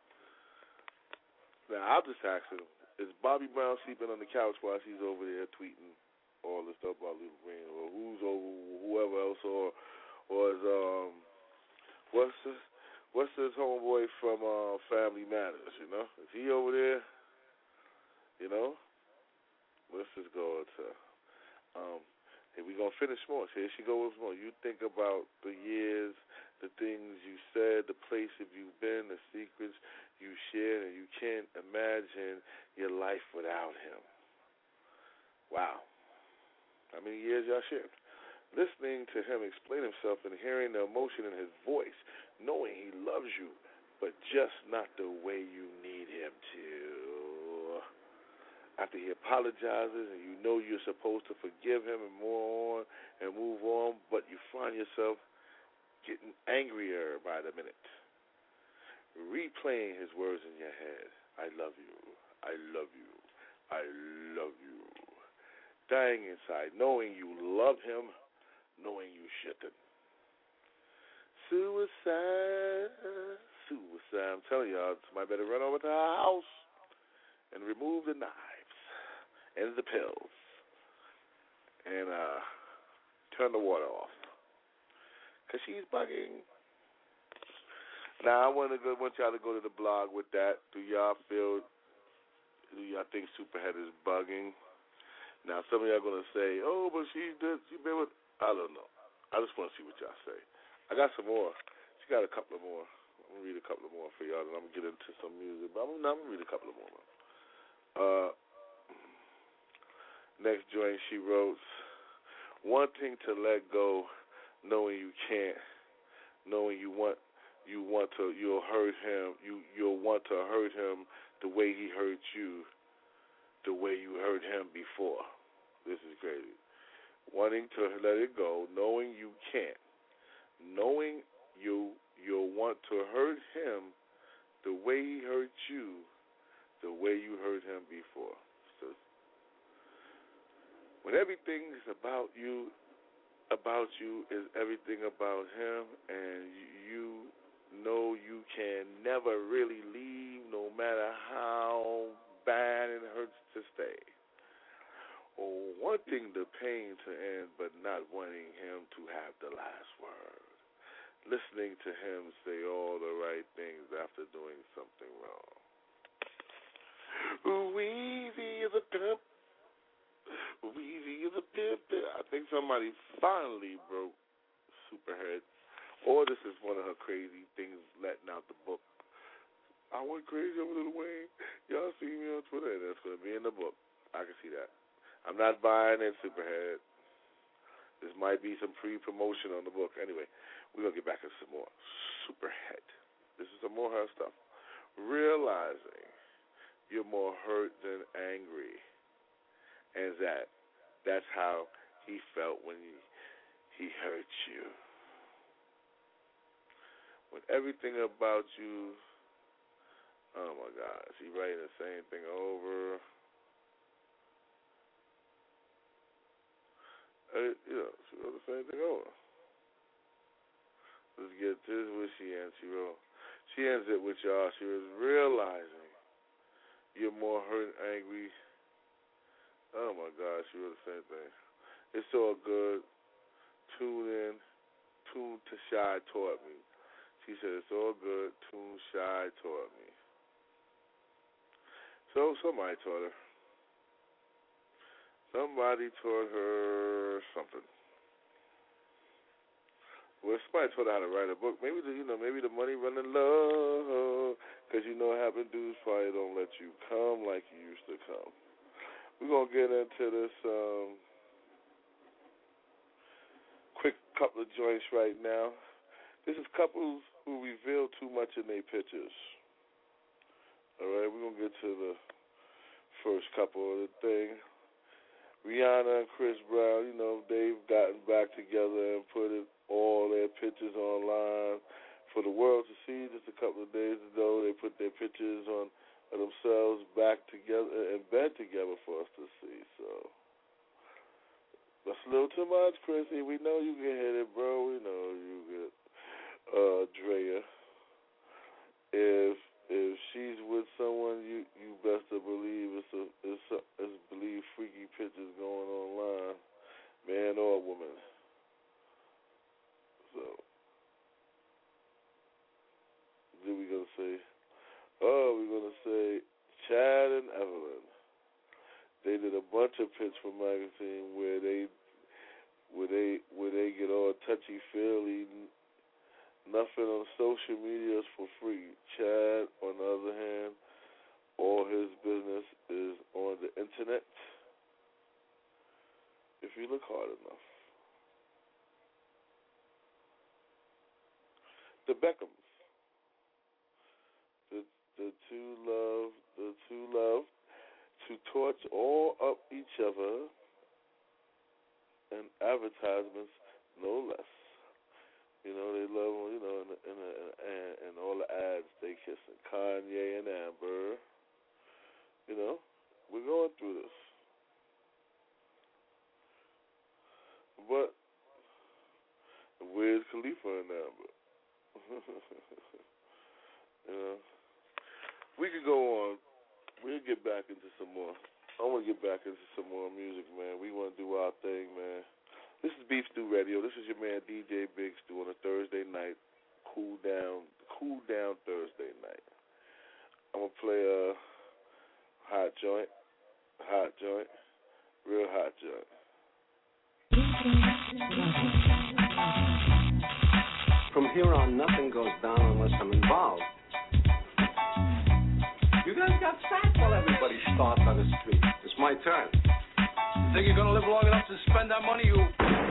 Now, I'll just ask him, is Bobby Brown sleeping on the couch while she's over there tweeting all this stuff about Lil Wayne, or who's over whoever else, or or is um what's this what's this homeboy from uh, Family Matters? You know, is he over there? You know, let's just go to um. Hey, we gonna finish more. So here she goes more. You think about the years, the things you said, the places you've been, the secrets you shared, and you can't imagine your life without him. Wow. How many years y'all shared? Listening to him explain himself and hearing the emotion in his voice, knowing he loves you, but just not the way you need him to. After he apologizes and you know you're supposed to forgive him and move on and move on, but you find yourself getting angrier by the minute. Replaying his words in your head. I love you. I love you. I love you. Dying inside, knowing you love him, knowing you shouldn't. Suicide, suicide. I'm telling y'all, somebody better run over to our house and remove the knives and the pills and uh, turn the water off, because she's bugging. Now, I want to go, want y'all to go to the blog with that. Do y'all feel, do y'all think Superhead is bugging? Now, some of y'all going to say, oh, but she did, she been with, I don't know. I just want to see what y'all say. I got some more. She got a couple of more. I'm going to read a couple of more for y'all, and I'm going to get into some music. But I'm, I'm going to read a couple of more. Uh, next joint she wrote, wanting to let go, knowing you can't, knowing you want, you want to, you'll hurt him, you, you'll want to hurt him the way he hurt you, the way you hurt him before. This is crazy. Wanting to let it go, knowing you can't, knowing you you'll want to hurt him the way he hurt you, the way you hurt him before. So, when everything's about you, about you is everything about him, and you know you can never really leave, no matter how bad it hurts to stay. Or wanting the pain to end, but not wanting him to have the last word. Listening to him say all the right things after doing something wrong. Weezy is a pimp. Weezy is a pimp. I think somebody finally broke Superhead. Or this is one of her crazy things letting out the book. I went crazy over Lil Wayne. Y'all see me on Twitter, and that's going to be in the book. I can see that. I'm not buying it, Superhead. This might be some pre-promotion on the book. Anyway, we're going to get back to some more. Superhead. This is some more her stuff. Realizing you're more hurt than angry. And that that's how he felt when he, he hurt you. When everything about you, oh my God, she writing the same thing over. Uh, you know, she wrote the same thing over. Let's get this is what she ends. She wrote, she ends it with y'all. She was realizing you're more hurt and angry. Oh my God, she wrote the same thing. It's all good. Tune in. Tune to Shy taught me. She said it's all good. Tune Shy taught me. So somebody taught her. Somebody taught her something. Well, somebody taught her how to write a book. Maybe the, you know, maybe the money running low, because you know what happened. Dudes probably don't let you come like you used to come. We're gonna get into this um, quick couple of joints right now. This is couples who reveal too much in their pictures. All right, we're going to get to the first couple of the thing. Rihanna and Chris Brown, you know, they've gotten back together and put it, all their pictures online for the world to see. Just a couple of days ago, they put their pictures on of themselves back together in bed together for us to see. So that's a little too much, Chrissy. We know you can hit it, bro. We know you get uh, Drea. If if she's with someone, you you best to believe it's a it's, a, it's believe freaky pictures going online, man or woman. So, then we gonna say, oh, we're gonna say Chad and Evelyn. They did a bunch of pics for magazine where they where they where they get all touchy feely. Nothing on social media is for free. Chad, on the other hand, all his business is on the internet. If you look hard enough. The Beckhams. The the two love the two love to torch all up each other and advertisements no less. You know, they love, you know, and in, in, in, in all the ads, they kissing Kanye and Amber. You know, we're going through this. But where's Khalifa and Amber? You know, we could go on. We'll get back into some more. I want to get back into some more music, man. We want to do our thing, man. This is Beef Stew Radio. This is your man D J Big Stew on a Thursday night, cool down, cool down Thursday night. I'm gonna play a hot joint, hot joint, real hot joint. From here on, nothing goes down unless I'm involved. You guys got fat while everybody starts on the street. It's my turn. You think you're gonna live long enough to spend that money, you?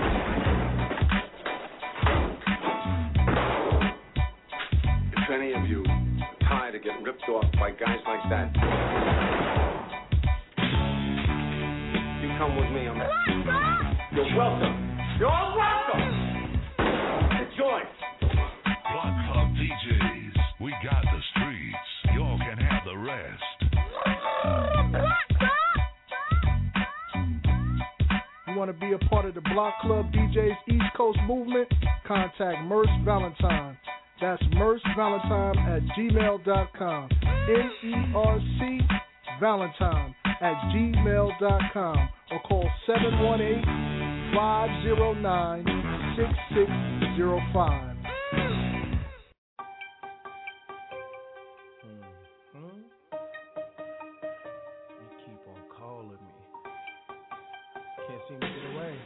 If any of you are tired of getting ripped off by guys like that, you come with me. I'm. You're welcome. You're welcome. Enjoy. Block Club D Js, we got the streets. Y'all can have the rest. Want to be a part of the Block Club D Js East Coast movement? Contact Merce Valentine. That's Merce Valentine at gmail dot com. M E R C Valentine at gmail dot com. Or call seven one eight, five zero nine, six six zero five. Seem to get away.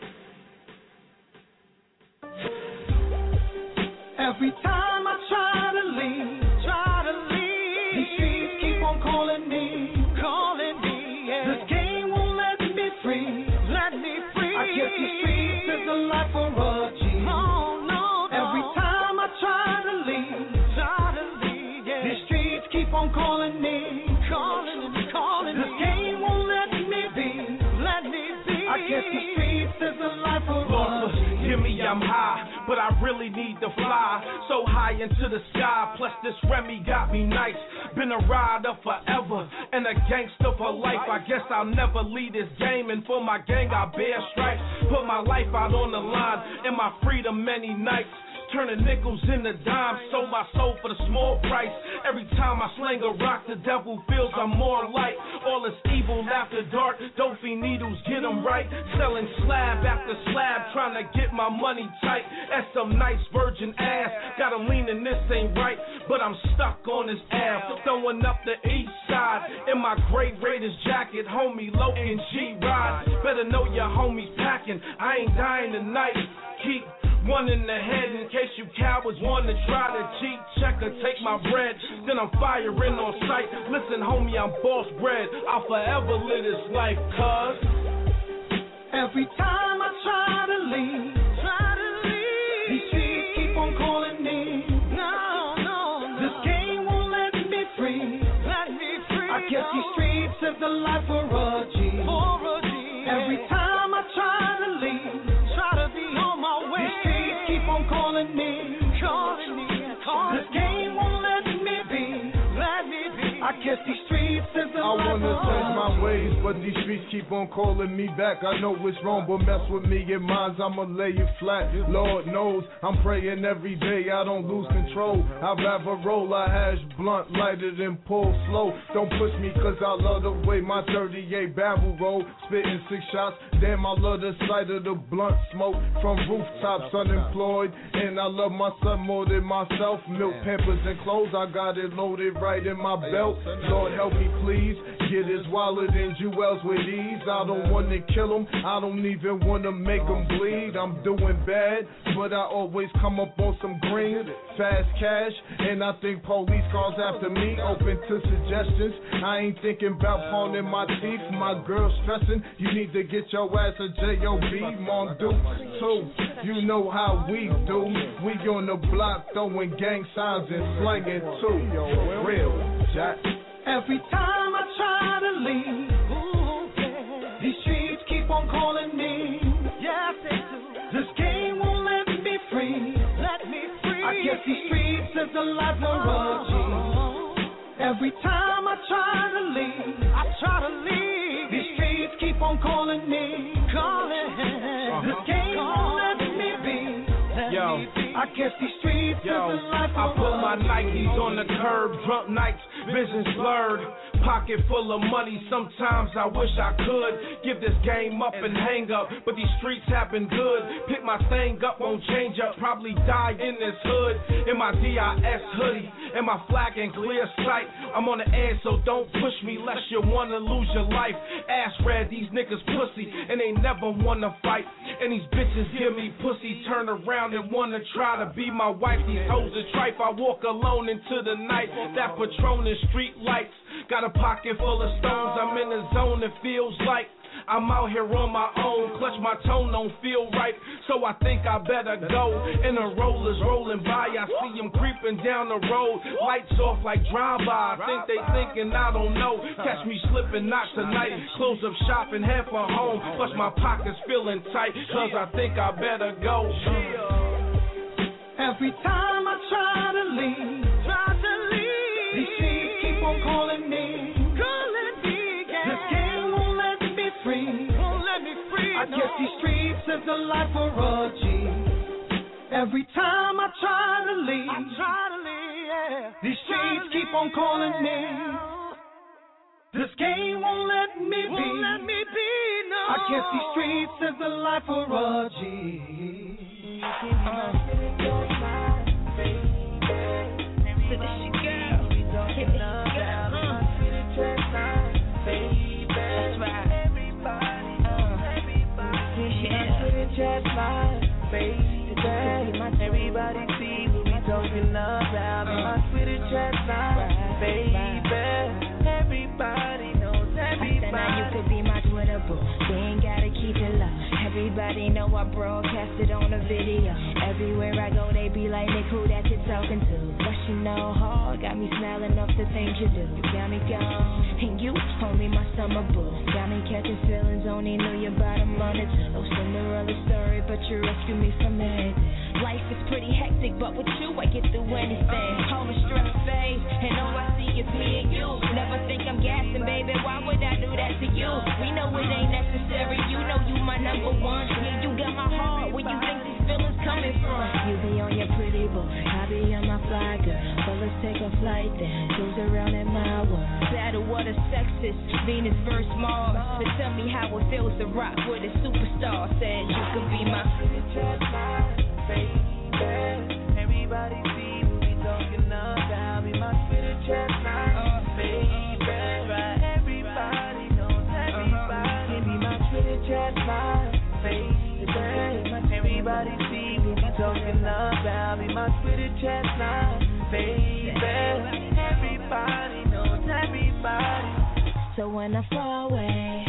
Every time I try to leave, try to leave, these streets keep on calling me, calling me. Yeah. This game won't let me free, let me free. I guess these streets is a life for a G. No, no, no. Every time I try to leave, try to leave, yeah. These streets keep on calling me, calling me, calling me. This game won't let me be, let me be. I guess the streets is a life of us. Hear me, I'm high, but I really need to fly so high into the sky. Plus this Remy got me nice. Been a rider forever and a gangster for life. I guess I'll never leave this game, and for my gang I bear stripes. Put my life out on the line and my freedom many nights. Turning nickels into dimes, sold my soul for the small price. Every time I sling a rock, the devil feels I'm more light. All this evil after dark, dopey needles get them right. Selling slab after slab, trying to get my money tight. That's some nice virgin ass, got them leaning this ain't right. But I'm stuck on this ass, throwing up the east side. In my gray Raiders jacket, homie Logan G ride. Better know your homies packing, I ain't dying tonight. Keep one in the head in case you cowards want to try to cheat, check or take my bread. Then I'm firing on sight. Listen, homie, I'm boss bred. I'll forever live this life, cuz every time I try to leave, try to leave, these streets keep on calling me, guess these streets is the life for a G. Every time I try to leave, try to be on my way, these streets keep on calling me, calling me, calling this game won't let me be, let me be. I guess these streets is the I life wanna for change my a G. ways, but these streets keep on calling me back. I know it's wrong, but mess with me and mines, I'ma lay it flat. Lord knows, I'm praying every day I don't lose control. I'd rather roll a hash blunt lighter than pull slow. Don't push me cause I love the way my thirty-eight barrel roll. Spitting six shots, damn I love the sight of the blunt smoke from rooftops, unemployed. And I love my son more than myself. Milk, pampers, and clothes, I got it loaded right in my belt. Lord help me please, get his wallet and jewels with ease. I don't wanna kill him, I don't even wanna make him bleed. I'm doing bad, but I always come up on some green, fast cash. And I think police cars after me, open to suggestions. I ain't thinking about pawning my teeth, my girl stressing. You need to get your ass a J O B, Mon Duke too. You know how we do. We on the block throwing gang signs and slanging too. Real Jack. Every time I try to leave, ooh, yeah, these streets keep on calling me. Yes, they do. This game won't let me free. Let me free. I guess these streets is the life of a G. Every time I try to leave, I try to leave. These streets keep on calling me, calling. Uh-huh. This game won't let me be. Let Yo. me be. I guess these streets Yo, is the life I of put a my G. Nikes on the curb, drunk nights, vision blurred. Pocket full of money, sometimes I wish I could give this game up and hang up, but these streets have been good. Pick my thing up, won't change up, probably die in this hood. In my D I S hoodie, and my flag in clear sight. I'm on the edge, so don't push me lest you wanna lose your life. Ass red, these niggas pussy, and they never wanna fight. And these bitches give me pussy, turn around and wanna try to be my wife. These hoes are tripe, I walk alone into the night. That Patron and street lights. Got a pocket full of stones, I'm in the zone, it feels like I'm out here on my own. Clutch my tone, don't feel right, so I think I better go. And the rollers rolling by, I see them creeping down the road. Lights off like drive-by, I think they thinking I don't know. Catch me slipping, not tonight. Close up shop and head for home. Plus my pockets feeling tight, cause I think I better go. Every time I try to leave, try to leave, these streets keep on calling me, calling me, yeah. This game won't let me free, won't let me free. I no. guess these streets is the life for a G. Every time I try to leave, I try to leave, yeah. These streets keep on calling me. This game won't let me won't be, won't let me be, no. I guess these streets is the life for a G. Uh. So this your girl, yeah, girl, uh. Baby, that's right. Everybody, uh. everybody, yeah. Just my baby, everybody see what we talking about. My Twitter chat line, baby, everybody knows everybody. Now you could be my Twitter boo. We ain't gotta keep it low. Everybody know I broadcast it on a video. Everywhere I go, they be like, Nick, who that you talking to? But you know, hard, got me smiling off the things you do. You got me gone, and you told me my summer boo. Got me catching feelings, only knew your bottom on it. No Cinderella story, but you rescued me from it. Life is pretty hectic, but with you, I get through anything. Home and stress face, and all I see is me and you. Never think I'm gassing, baby, why would I do that to you? We know it ain't necessary, you know you my number one. Yeah, you got my heart, where you think these feelings coming from? You be on your pretty boy, I be on my fly girl. So let's take a flight then, goes around in my world. Battle what a sexist, Venus versus Mars. But tell me how it feels to rock with a superstar. Said you could be my baby. Everybody see what we talking about. Be my Twitter chat line, baby. Right, everybody knows everybody. Be my Twitter chat line, baby. Everybody see what we talking about. Be my Twitter chat line, baby. Everybody knows everybody. So when I fall away,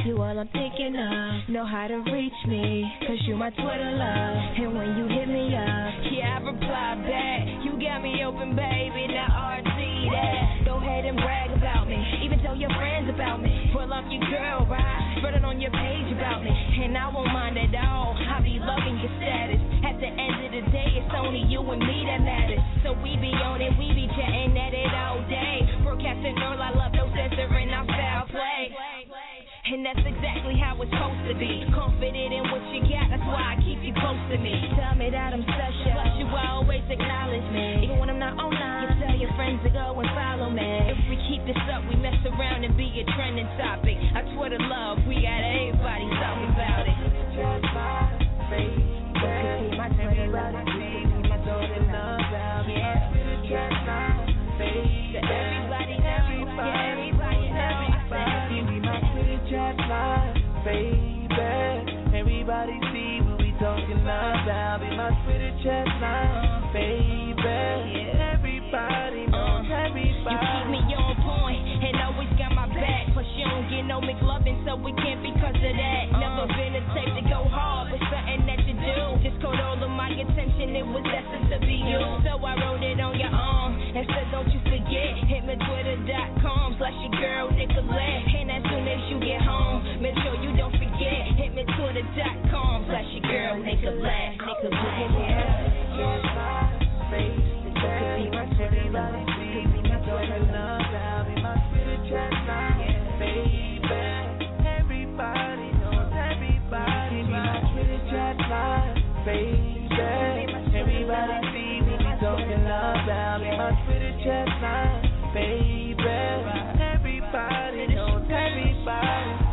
you all I'm thinking of. Know how to reach me, cause you my Twitter love. And when you hit me up, yeah, I reply back. You got me open, baby, now R T that. Go ahead and brag about me, even tell your friends about me. Pull up your girl, right? Spread it on your page about me, and I won't mind at all. I be loving your status. At the end of the day, it's only you and me that matters. So we be on it, we be chatting at it all day. Broadcasting all I love, no censoring, our foul play. And that's exactly how it's supposed to be. Confident in what you got, that's why I keep you close to me. Tell me that I'm special, plus you always acknowledge me. Even when I'm not online, you tell your friends to go and follow me. If we keep this up, we mess around and be a trending topic. I Twitter love, we got everybody talking about it. Just my face, baby. My Twitter love, my Twitter love, yeah. Just my face, everybody, everybody, everybody, everybody. My Twitter chat line, baby. Everybody see what we talking about. Be my Twitter chat line, baby. Everybody knows everybody. You keep me on point and always got my back. Plus you don't get no McLovin, so we can't because of that. Never been a type to go hard, but something that you do just caught all of my attention. It was destined to be you, so I wrote it on your arm and said don't you forget. Hit me twitter dot com slash your girl Nicolette. And as soon as you get home, make sure you don't forget. Hit me twitter dot com slash your girl Nicolette. Nicolette, yeah. Just my face, it could be my Twitter love, it could be my Twitter love, I'll be my Twitter chat line, baby. Everybody knows everybody. Be my Twitter chat line, baby. Everybody see me be talking about. Be my Twitter chat line, baby. Everybody knows everybody.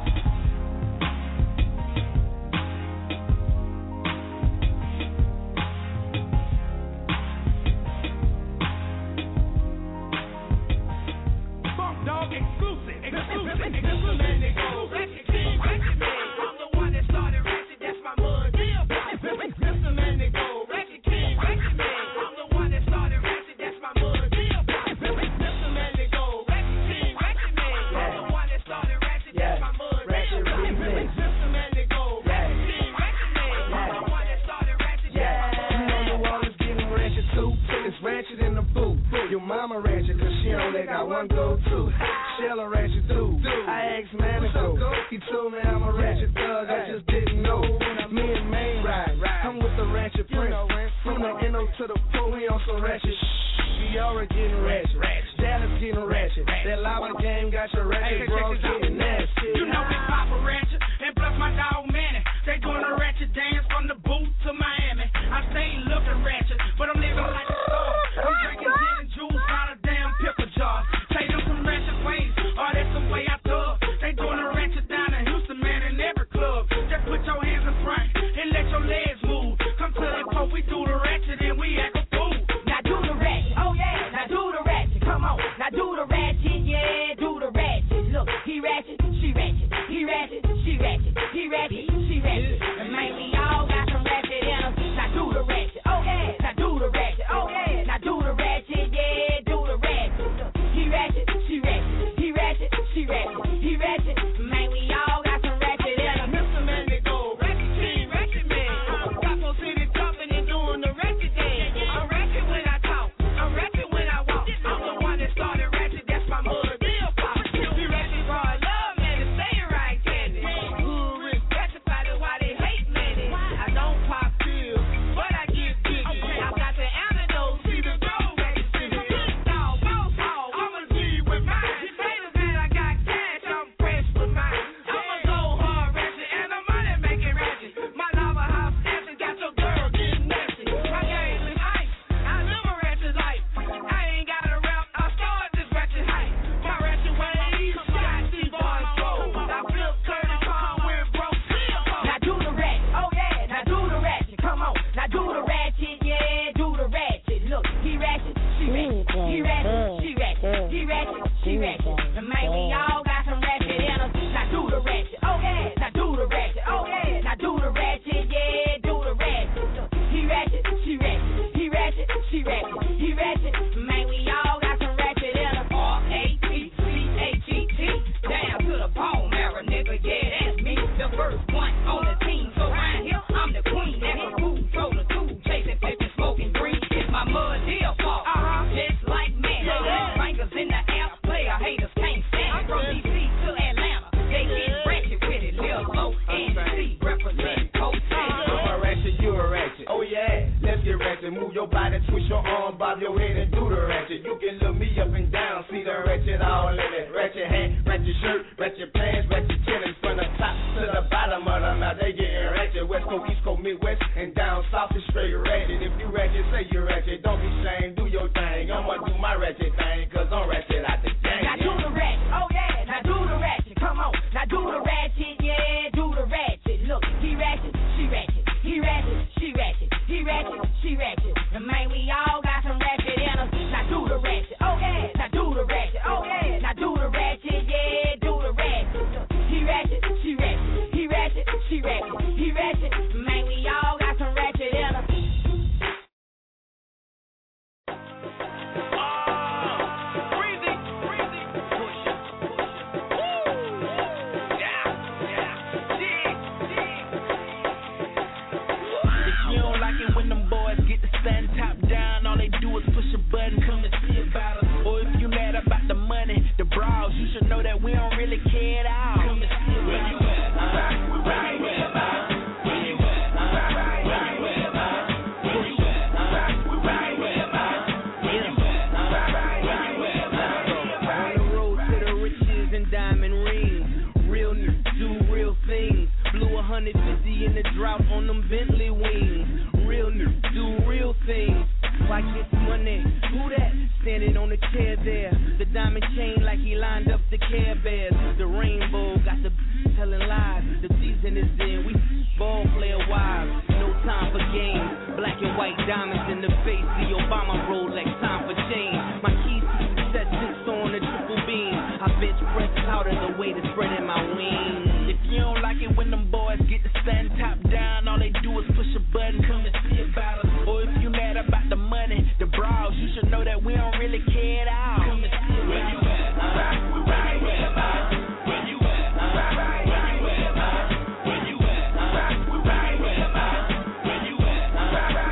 Dog exclusive, exclusive, exclusive. Man, they go Ratchet King, Ratchet Man. I'm the one that started Ratchet, that's my mud. Mister Man, they go Ratchet King, Ratchet Man. I'm the one that started Ratchet, that's my mud. Mister Man, they go Ratchet King, Ratchet Man. I'm the one that started Ratchet, that's my mud. Mister Man, they go Ratchet King, Ratchet Man. I'm the one that started Ratchet, that's my mud. You know you always getting ratchet too. It's ratchet in the boot. Your mama ratchet, cause she only got one go-to. Shell a ratchet dude. I asked man to go. He told me I'm a ratchet thug. I just didn't know. Me and Maine ride. I'm with the ratchet prince. From the N O to the Po, we on some ratchet shh. Y'all are getting ratchet. Dallas getting ratchet. That lava game got your ratchet bro getting nasty. You know we pop a ratchet and plus my dog Manny. They doing a ratchet dance from the booth to Miami. I stay looking ratchet, but I'm living like a star. I'm drinking gin and juice out of damn pickle jar. Take them some ratchet ways, or that's the way I thug. They doing a ratchet down in Houston, man, in every club. Just put your hands in front and let your legs move. Come to the pole, we do the ratchet and we act a fool. Now do the ratchet, oh yeah, now do the ratchet, come on. Now do the ratchet, yeah, do the ratchet. Look, he ratchet, she ratchet, he ratchet, she ratchet, he ratchet, she ratchet. And man, we all got some ratchet in us. Now do the ratchet, oh yeah, now do the ratchet, oh yeah, now do the ratchet, yeah, do the ratchet. Look, he ratchet, she ratchet, he ratchet, she ratchet, he ratchet. Man, we all got some ratchet in us. Mister Man, they go Ratchet King, Ratchet Man. Got no city jumping and doing the ratchet dance. I'm ratchet when I talk, I'm ratchet when I walk. I'm the one that started ratchet, that's my mother. Still pop. He ratchet for our love, man, to stay right candy. Good rich, ratchet is why they hate man. I don't pop pills, but I get jiggy. I got the antidote, see the gold ratchet city. Big dog, boss hog, I'm a G with mine. Haters that I got cash, I'm fresh with mine. move your body, twist your arm, bob your head and do the ratchet. You can look me up and down, see the ratchet all in it. Ratchet hat, ratchet shirt, ratchet pants, ratchet chillin' from the top to the bottom of the mouth. They getting ratchet. West Coast, East Coast, Midwest, and down south is straight ratchet. If you ratchet, say you ratchet. Don't be ashamed, do your thing. I'ma do my ratchet thing, cause I'm ratchet out the game. Now do the ratchet, oh yeah, now do the ratchet. Come on, now do the ratchet, yeah, do the ratchet. Look, he ratchet, she ratchet, he ratchet, she ratchet, he ratchet, she ratchet. And man, we all got some ratchet in us. Now do the ratchet, oh yeah, now do the ratchet, oh yeah, now do the ratchet, yeah, do the ratchet. Look, he ratchet, she ratchet, he ratchet, she ratchet, he ratchet. Man, we all got some ratchet in us. Button, come and see about us. Or if you mad about the money, the bras, you should know that we don't really care at all. Come and see about where you at, uh, where you at, uh, where you at, uh, where you at, uh, where you at, uh, where you at, uh, where you at, uh, where you at, uh. On the road to the riches and diamond rings, real niggas do real things. Blew a hundred fifty in the drought on them Bentley wings. Real niggas do real things. Why get money? Who that? Standing on the chair there. The diamond chain like he lined up the Care Bears. The rainbow got the telling lies. The season is in. We ball player wives. No time for games. Black and white diamonds in the face. The Obama Rolex. Time for change. My keys to success sits on a triple beam. I bench press powder the way to spreading my wings. If you don't like it when them boys get the stand top down, all they do is push a button. Come and see about us. Or if you mad about the money, the bras, you should know that we don't really care at all. Come and see where you at, uh, where you at, uh, where you at, uh, where you at, uh, where you at, uh, where you at, uh, where you at, uh,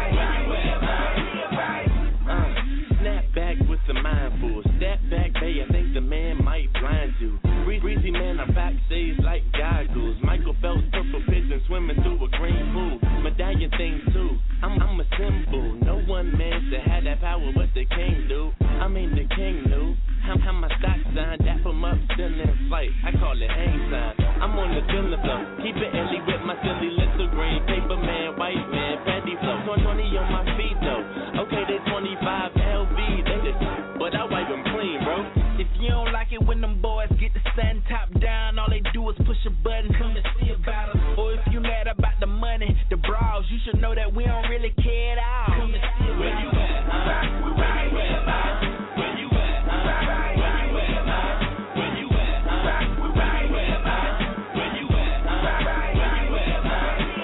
where you at, uh, snap back with the mindful, step back, hey, I think the man might blind you. Breezy man, I'm backstage like goggles. Michael Phelps, purple pigeon swimming through a green pool. Medallion thing too. I'm, I'm a symbol. No one man should have that power, but the king do. I mean the king knew. How, how my stock sign, that from up, still in flight. I call it hang sign. I'm on the dinner flow. Keep it illy with my silly little green paper man, white man, fatty flow. twenty on my feet though. Okay, they twenty-five L V, they just, but I wipe them clean, bro. If you don't like it when them boys get the stand top down, all they do is push a button. Come and see about us. Or if you mad about the money, the bras, you should know that we don't really care at all. Come and see where you at, uh, where you at, uh, where you at, uh, where you at, uh, where you at, uh, where you at, uh, where you at, uh, where you at, uh.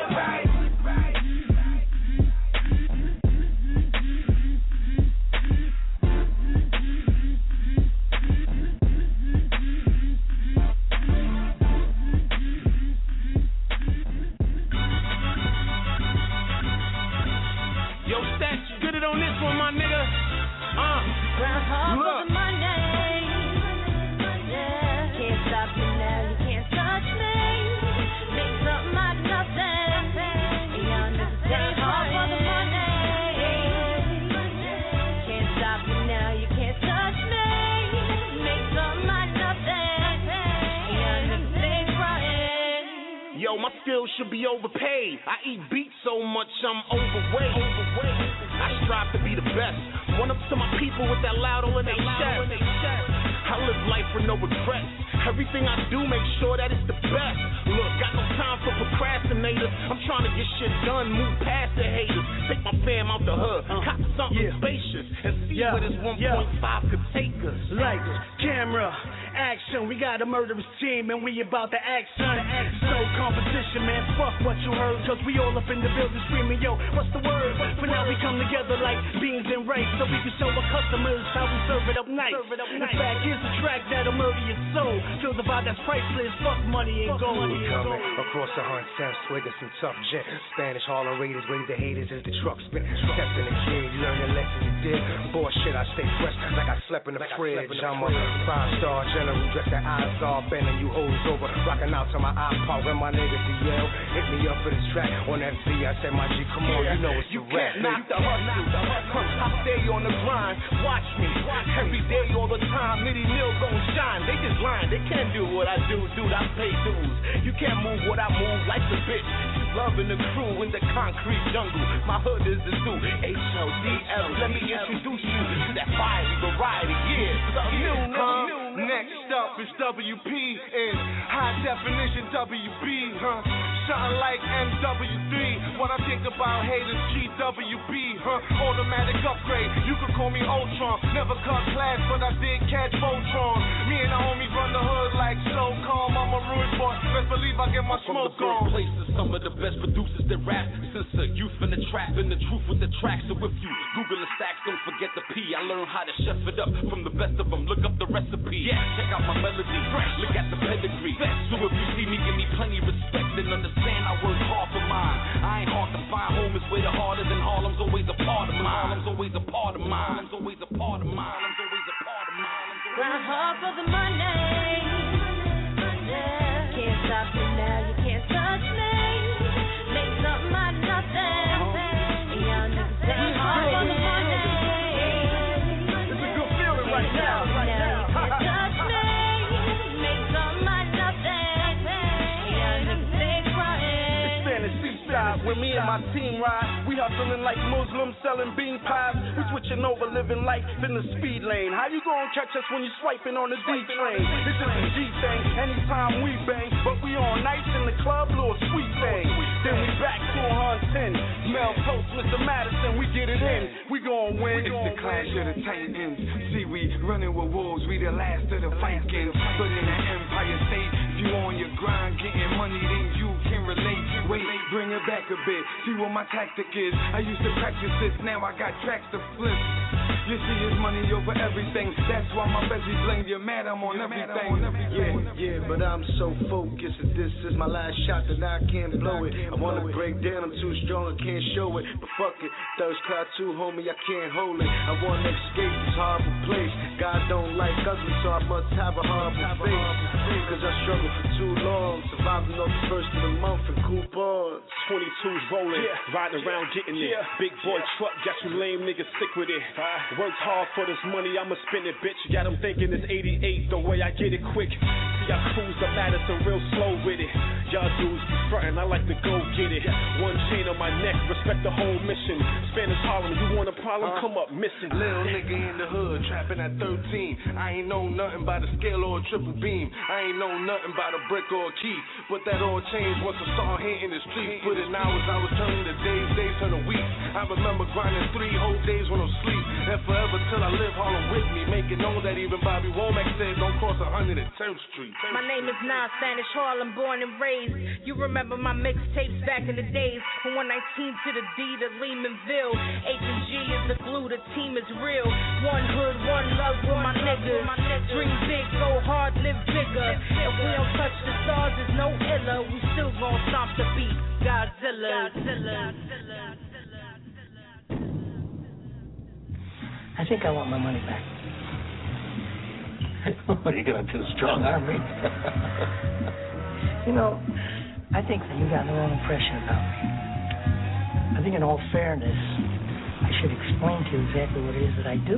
Yo, Stats, you get it on this one, my nigga. Uh, look. Yeah. Can't stop you now, you can't touch me. Make something out of nothing. Young niggas stay hard for the money. Can't stop you now, you can't touch me. Make something out of nothing. Young niggas stay crying. Yo, my skills should be overpaid. I eat beats so much I'm overweight. overweight. I strive to be the best. One up to my people with that loud on their chest. I live life with no regrets. Everything I do, make sure that it's the best. Look, got no time for procrastinators. I'm trying to get shit done, move past the haters. Take my fam out the hood, uh, cop something yeah. spacious, and see yeah. where this one point five yeah. could take us. Lights, camera, action. We got a murderous team, and we about to action. So competition, man, fuck what you heard. Cause we all up in the building screaming, yo, what's the word? But now we come together like beans and rice, so we can show our customers how we serve it up nice. In fact, here's a track that'll murder your soul. Feel the vibe that's priceless. Fuck money and gold. We coming across the hunt, Sam swigging some tough gin. Spanish Harlem Raiders, wave the haters as the truck spin. Testing the kid, learn the lesson you did. Boy, shit, I stay fresh like I slept in the fridge. I'm a five-star general, dressed at Izar, bending you hoes over, rocking out to my iPod when my niggas to yell. Hit me up for this track on F Z. I said, my G, come on, you know it's the rap. You can't knock the hustle. I stay on the grind. Watch me every day, all the time. Nitty Mill gon' shine. They just lying. They can't do what I do, dude. I pay dues. You can't move what I move. Life's a bitch. She's loving the crew in the concrete jungle. My hood is the zoo. H O D L. Let me introduce you to that fiery variety. Yeah, something new, nigga. Next up is W P in high definition W B, huh? Shine like M W three. When I think about haters, G W B, huh? Automatic upgrade. You could call me Ultron. Never cut class, but I did catch Voltron. Me and the homies run the hood like so calm. I'm a rude boy. Best believe I get my smoke on. From the birthplaces, some of the best producers that rap since the youth in the trap and the truth with the track. So if you Google the stacks, don't forget the P. I learned how to chef it up from the best of them. Look up the recipe. Yeah, check out my melody. Look at the pedigree. So if you see me, give me plenty respect and understand I work hard for mine. I ain't hard to find. Home is way the harder than Harlem's always a part of mine. Harlem's always a part of mine. Harlem's always a part of mine. Harlem's always a part of mine. Grind hard for the money. Yeah. Can't stop me now. You can't touch me. Make something out of nothing. And y'all niggas grind hard for the money. It's a good feeling right now. Right now. You can't touch me. Make something out of nothing. And y'all niggas stay crying. Spanish Seaside, where me and my team ride. We hustling like Muslims selling bean pies. We switching over, living life in the speed lane. How you gonna catch us when you swiping on the D train? This is a G thing, anytime we bang. But we on nights in the club, little sweet thing. Then we back to a hunting. Mel Toast, Mister Madison, we get it in. We gon' win. It's the clash of the titans. See, we running with wolves, we the last of the Vikings. But in the Empire State, if you on your grind, getting money, then you can relate. Wait, bring it back a bit. See what my tactic is. I used to practice this, now I got tracks to flip. You see, it's money over everything. That's why my Bezzy bling. You're mad, I'm on everything. Yeah, yeah, but I'm so focused that this is my last shot that I can't blow it. I wanna break down, I'm too strong, I can't show it. But fuck it, thirst cry too, homie, I can't hold it. I wanna escape this horrible place. God don't like ugly, so I must have a horrible face. Cause I struggled for too long, surviving off the first of the month and coupons. twenty-twos rolling, yeah. Riding around getting it. Yeah. Big boy yeah. truck, got you lame niggas sick with it. Uh, Worked hard for this money, I'ma spend it, bitch. Got them thinking it's eighty-eight, the way I get it quick. See, I cruise the Madison real slow with it. Y'all dudes be frontin', I like to go get it. One chain on my neck, respect the whole mission. Spanish Harlem, you want a problem? Uh, Come up missing. Little nigga in the hood, trapping at thirteen. I ain't know nothing about a scale or a triple beam. I ain't know nothing about a brick or a key. But that all changed once I started hitting the streets. Put in hours, I was turning the days, days turn to weeks. I remember grinding three whole days when I'm asleep. And forever till I live Harlem with me. Making known that even Bobby Womack said don't cross one hundred tenth Street. My name is Nas Spanish Harlem, born and raised. You remember my mixtapes back in the days. From one nineteen to the D to Lehmanville. H and G is the glue, the team is real. One hood, one love with my niggas. Dream big, go hard, live bigger. If we don't touch the stars, there's no iller. We still gon' stomp the beat. Godzilla. Godzilla. I think I want my money back. What are you gonna do, strong arm me? You know, I think that you got the wrong impression about me. I think in all fairness, I should explain to you exactly what it is that I do.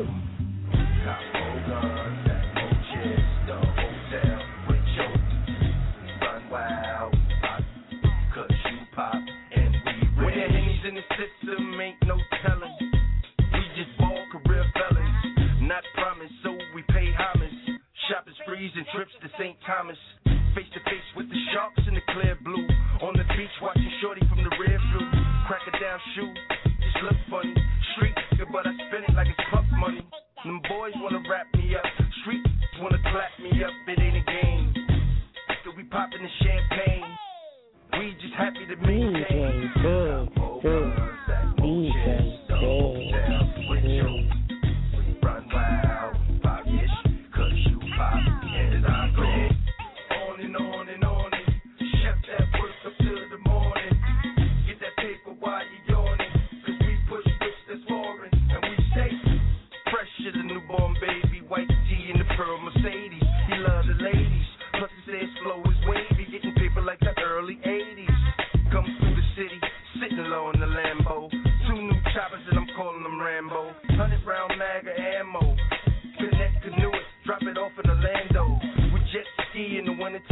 When the Henny's in the system, ain't no telling. We just ball career felons, not promised, so we pay homage. Shopping sprees and trips to Saint Thomas. Face to face with the sharks in the clear blue. On the beach watching shorty from the rear view. Crack a down shoe, just look funny. Street nigga, but I spend it like it's puff money. Them boys wanna wrap me up, street wanna clap me up. It ain't a game. So we popping the champagne. We just happy to meet you. D J Big, D J Big. Run wild, pop ish, cause you pop, and I'm great.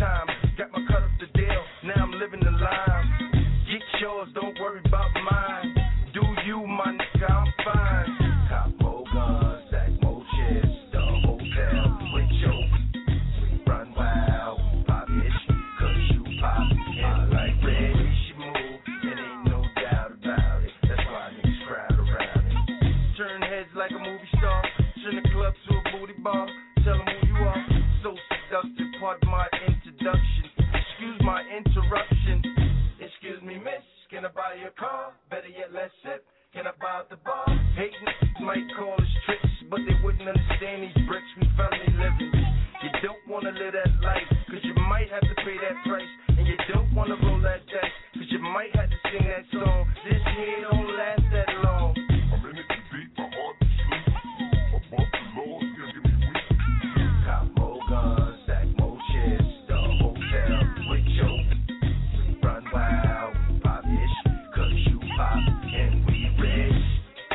time. Got my cut up the deal, now I'm living the line. Get yours, don't worry about mine. Do you, my nigga, I'm fine. Cop more guns, stack more chips, the hotel with your run wild, pop it, cause you pop. And like red, we should move, and ain't no doubt about it. That's why niggas crowd around it. Turn heads like a movie star, turn the club to a booty bar. Tell them who you are, so seductive, pardon my introduction. Excuse my interruption. Excuse me, miss, can I buy your car? Better yet, let's sip. Can I buy out the bar? Hating might call us tricks, but they wouldn't understand these bricks. We felony living. You don't wanna live that life, cause you might have to pay that price. And you don't wanna roll that dice, cause you might have to sing that song. This here don't last that long. I'm in it to beat my heart to sleep. Above the laws, can give me weak. Cop more guns, stack more chips, the hotel with your run wild, pop ish, cause you pop and we rich.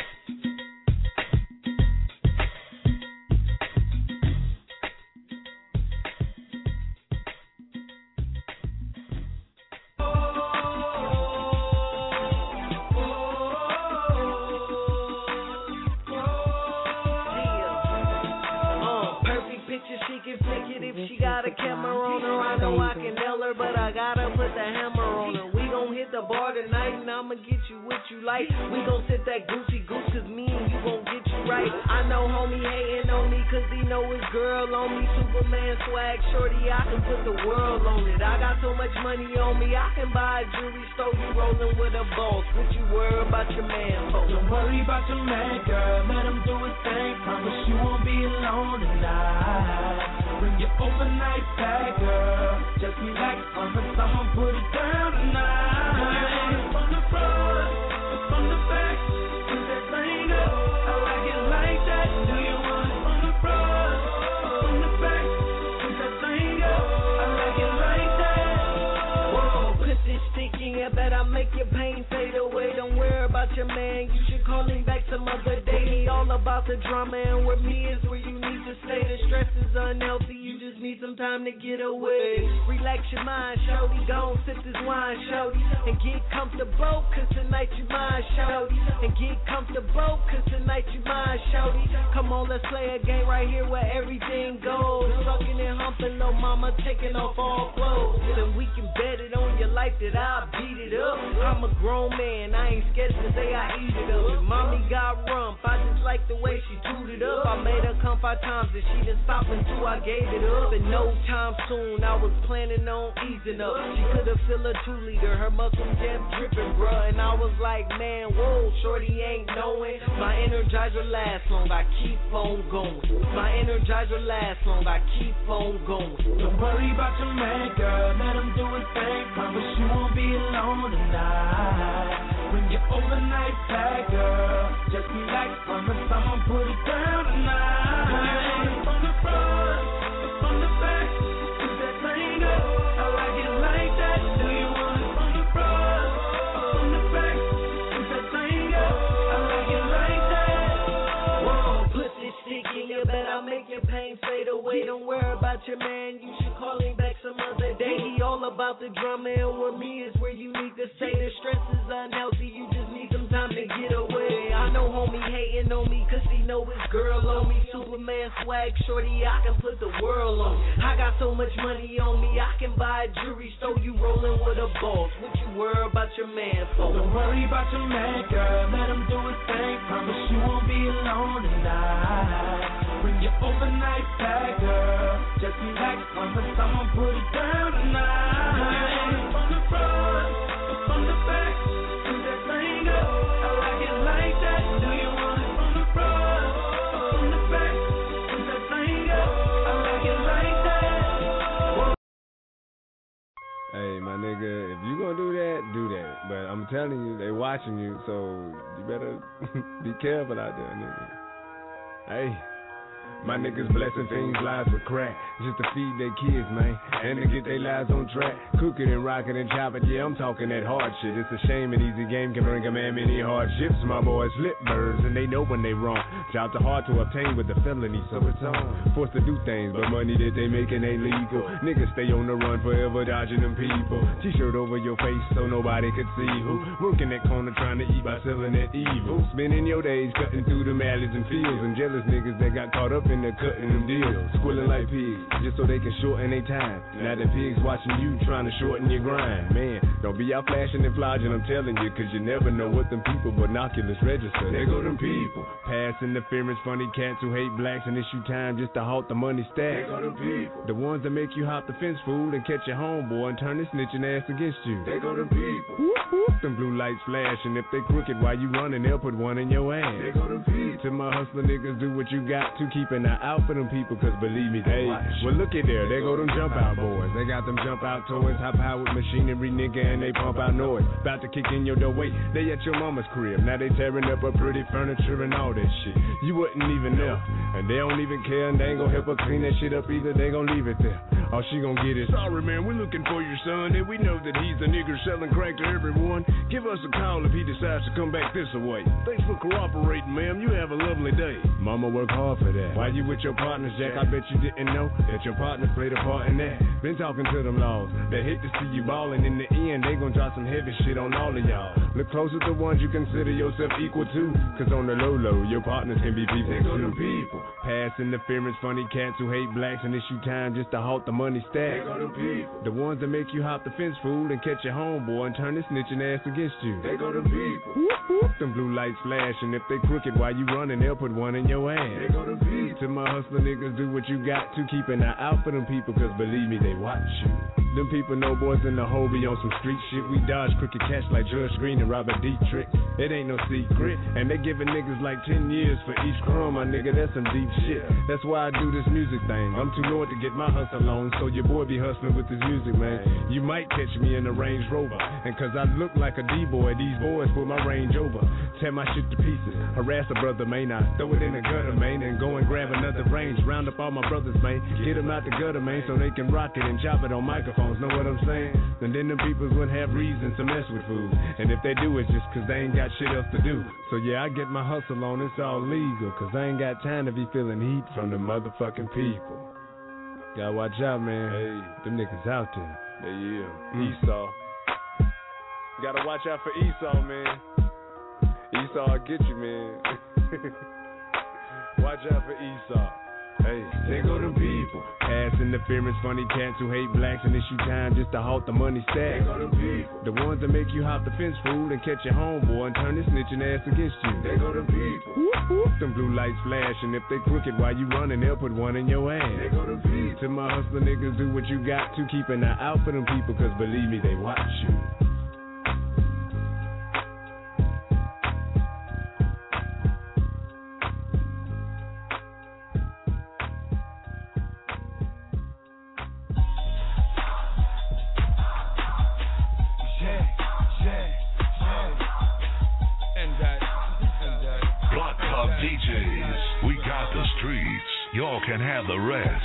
She can flick it if she got a camera on her. I know I can nail her, but I gotta put the hammer on her. We gon' hit the bar tonight, and I'ma get you what you like. We gon' sit that Gucci goose, cause me and you gon' get you right. I know homie hating on me, cause he know his girl on me. Superman swag, shorty, I can put the world on it. I got so much money on me, I can buy a jewelry store. You rollin' with a boss, what you worry about your man for? Don't worry about your man, girl, let him do his thing. Promise you won't be alone tonight. Bring your overnight bag, girl. Just relax, promise I'ma put it down tonight. From the front, from the back, put that thing up. I like it like that. Do you want it from the front, from the back, put that thing up. I like it like that. Whoa, put this stick in, I bet I make your pain fade away. Don't worry about your man, you should call him back some other day. He all about the drama, and with me is where you need to stay. The stress is unhealthy, you just need some time to get away. Relax your mind, shawty, go on, sip this wine, shawty, and get comfortable, cause tonight you mine, shawty, and get comfortable, cause tonight you mine, shawty. Come on, let's play a game right here where everything goes. Sucking and humping, little mama, taking off all clothes. Then we can bet it on your life that I'll beat it up. I'm a grown man, I ain't scared to say I eat it up. If mommy got rump, I just like the way she tooted up. I made her come five times and she didn't stop until I gave it up. And no time soon, I was planning on easing up. She could've filled a two liter, her muscle jam dripping, bruh. And I was like, man, whoa, shorty ain't knowing. My Energizer lasts long, I keep on going. My Energizer lasts long, I keep on going. Don't worry about your man, girl, let him do his thing. Promise you won't be alone tonight. Bring your overnight bag, girl. Just relax, promise I'ma put it down tonight. From the front, from the back, put that thing up. I like it like that. Do you want it from the front, from the back, put that thing up. I like it like that. Whoa, put this stick in you, bet I'll make your pain fade away. Don't worry about your man, you should call him back some other day. He all about the drama, and with me is where you need to stay. The stress is unhealthy, you just need some time to get away. I know homie hating on me, cause he know his girl on me. Superman swag, shorty, I can put the world on. I got so much money on me, I can buy a jewelry store. You rolling with a boss, what you worry about your man for? Don't worry about your man, girl, let him do his thing. Promise you won't be alone tonight. Bring your overnight bag, girl. Just relax, promise I'ma put it down tonight. From the front, from the back, put that thing up. I like it like that. Do you want it from the front, from the back, put that thing up. I like it like that. Hey, my nigga, if you gonna do that, do that. But I'm telling you, they watching you, so you better be careful out there, nigga. Hey. My niggas blessing things lives with crack just to feed their kids, man, and to get their lives on track. Cooking and rocking and chopping, yeah, I'm talking that hard shit. It's a shame an easy game can bring a man many hardships. My boys flip birds and they know when they wrong. Jobs are hard to obtain with the felony, so it's on. Forced to do things, but money that they making ain't legal. Niggas stay on the run forever, dodging them people. T-shirt over your face so nobody could see who. Working that corner trying to eat by selling that evil. Spending your days cutting through the alleys and fields. And jealous niggas that got caught up in the cutting them deals. Squilling like pigs, just so they can shorten their time. Now the pigs watching you trying to shorten your grind. Man, don't be out flashing and flogging, I'm telling you, cause you never know what them people binoculars register. There go them people. Pass interference, funny cats who hate blacks and issue time just to halt the money stack. There go them people. The ones that make you hop the fence, fool, and catch your homeboy and turn his snitching ass against you. There go them people. Whoop, whoop, them blue lights flash, and if they crooked while you running, they'll put one in your ass. There go them people. To my hustler niggas, do what you got to, keep an eye out for them people, cause believe me, they. Well, look at there, there go them jump out boys. They got them jump out toys, high powered machinery, nigga, and they pump out noise. About to kick in your door, wait, they at your mama's crib. Now they tearing up her pretty furniture and all that shit. You wouldn't even know, and they don't even care, and they ain't gonna help her clean that shit up either. They gon' leave it there. All she gon' get is, sorry man, we're looking for your son, and we know that he's a nigger selling crack to everyone. Give us a call if he decides to come back this way. Thanks for cooperating, ma'am. You have a lovely day. Mama work hard for that. Why you with your partners, Jack? I bet you didn't know that your partner played a part in that. Been talking to them laws that hate to see you ballin'. In the end, they gon' drop some heavy shit on all of y'all. Look closer to ones you consider yourself equal to, cause on the low low, your partners can be people they go too. People. Pass interference, funny cats who hate blacks and issue time just to halt the money stack. They go them people. The ones that make you hop the fence, fool, and catch your homeboy and turn his snitching ass against you. They go them people. Whoop, whoop, them blue lights flash, and if they crooked while you running, they'll put one in your ass. They go them people. To my hustler niggas, do what you got to, keep an eye out for them people, cause believe me, they watch you. Them people know boys in the hole be on some street shit. We dodge crooked cats like Judge Green and Robert Dietrich. It ain't no secret, and they giving niggas like ten years for each crumb, my nigga, that's some deep shit. That's why I do this music thing. I'm too loyal to get my hustle on, so your boy be hustling with this music, man. You might catch me in a Range Rover, and cause I look like a D-boy, these boys pull my range over. Tear my shit to pieces, harass a brother, man. I throw it in the gutter, man, and go and grab another range. Round up all my brothers, man. Get them out the gutter, man, so they can rock it and chop it on microphones. Know what I'm saying? And then them peoples wouldn't have reason to mess with fools. And if they do, it's just cause they ain't got shit else to do. So yeah, I get my hustle on, it's all legal, cause I ain't got time to be feeling heat from the motherfucking people. Gotta watch out, man. Hey, them niggas out there. They yeah. Mm. Esau. Gotta watch out for Esau, man. Esau will get you, man. Watch out for Esau. Hey, they go them people. Pass interference, funny cats who hate blacks and issue time just to halt the money stack. They go them people. The ones that make you hop the fence, fool, and catch your homeboy and turn his snitching ass against you. They go them people. Whoop, whoop, them blue lights flash, and if they crooked while you running, they'll put one in your ass. They go them people. To my hustler niggas, do what you got to, keep an eye out for them people, cause believe me, they watch you. Y'all can have the rest.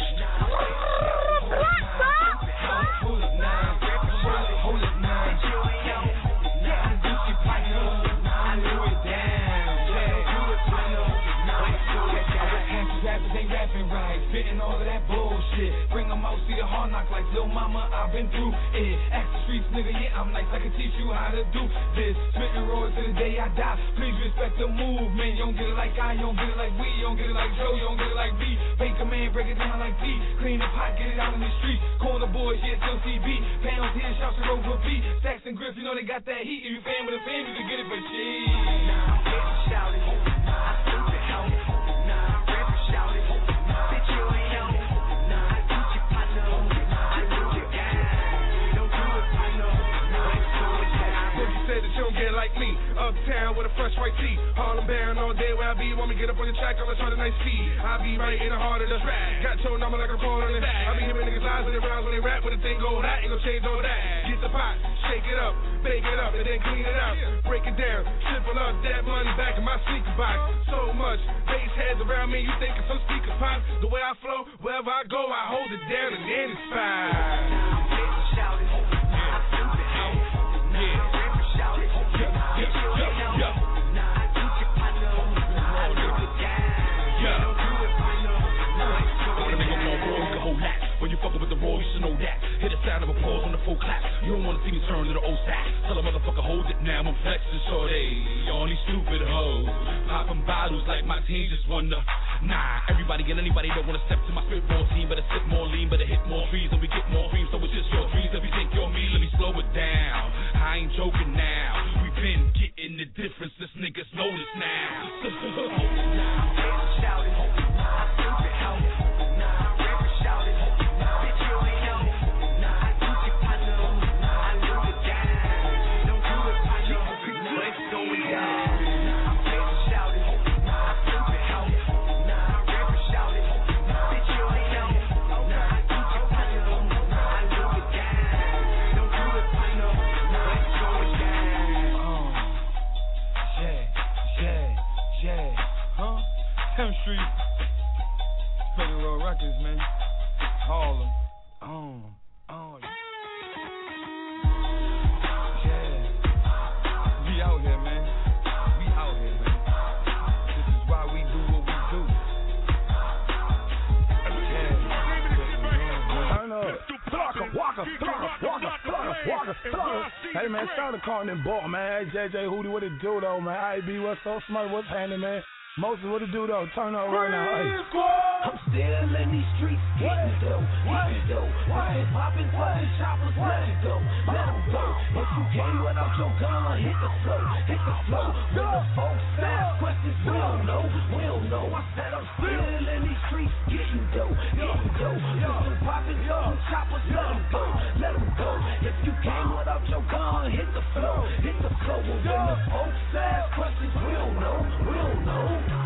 Spitting all of that bullshit. Bring them out, see the hard knock like Lil Mama, I've been through it. Ask the streets, nigga, yeah, I'm nice, I can teach you how to do this. Spitting roars to the day I die. Please respect the movement. You don't get it like I, you don't get it like we, you don't get it like Joe, you don't get it like me. Make a man break it down like P. Clean the pot, get it out in the street. Corner boys, yeah, still C B. Pounds here, shots the road for B. Stacks and Griff, you know they got that heat. If you fan with a fan, you can get it for cheap. Now I'm getting shouted. I feel the help. Now I'm rapping shouted. Bitch, you ain't help. Nah, I teach you, I know. I know you got. Don't do it, I know. Nah, it's so bad. If you said that you don't get like me, uptown with a fresh white tee, Harlem bearing all day where I be. Want me get up on your track, I'm gonna try the nice speed. I be right in the heart of the track. Got your number like I'm calling it. I be hearing niggas lies in their rounds when they rap, but the thing go that ain't gonna change all that. Get the pot, shake it up, bake it up, and then clean it out. Break it down, triple up that money back in my sneaker box. So much bass heads around me, you think it's some speakers pop. The way I flow, wherever I go, I hold it down and then it's fine. Now I'm getting shouted. I feel the help. Yeah. Shouted. Yeah, yeah, yeah, yeah. Nah, I teach you, I know. I know the guy. pause on the full clap. You don't wanna see me turn to the old sack. Tell a motherfucker hold it now, I'm flexing shorty. On these stupid hoes, popping bottles like my team just won the. Nah, everybody and anybody don't wanna step to my spitball team. Better sip more lean, better hit more trees, and we get more dreams. So it's just your dreams. If you think you're me, let me slow it down. I ain't joking now. We been getting the difference. This niggas know this now. Hold it now, shout it. Hold it now, stupid hoe. Hold it now, rapper shout it. Hold it now, bitch you ain't know. Hold it now, you can I know. I know the game. Don't do it, I know. Let's go and down. Street, Federal Records, man. Harlem, on, on. Yeah, we out here, man. We out here, man. This is why we do what we do. Yeah. Turn up. Flocka, walker, flocka, walker, flocka, walker, flocka. Hey, man, start calling them ball, man. Hey, J J Hootie, what it do, though, man? I B, what's so smart, what's happening, man? Moses, what it do though? Turn up right now. Hey. I'm still in these streets, getting dough, getting dough. Poppin', poppin', poppin', choppers, let it go, let them go. If you came without your gun, hit the flow, hit the flow. When the folks ask questions, we don't know, we don't know. I said I'm still in these streets, getting dough, getting dough. Poppin', poppin', poppin', choppers, let them go, let them go. If you came without your gun, hit the flow, hit the flow. When the folks ask questions, we don't know, we don't know.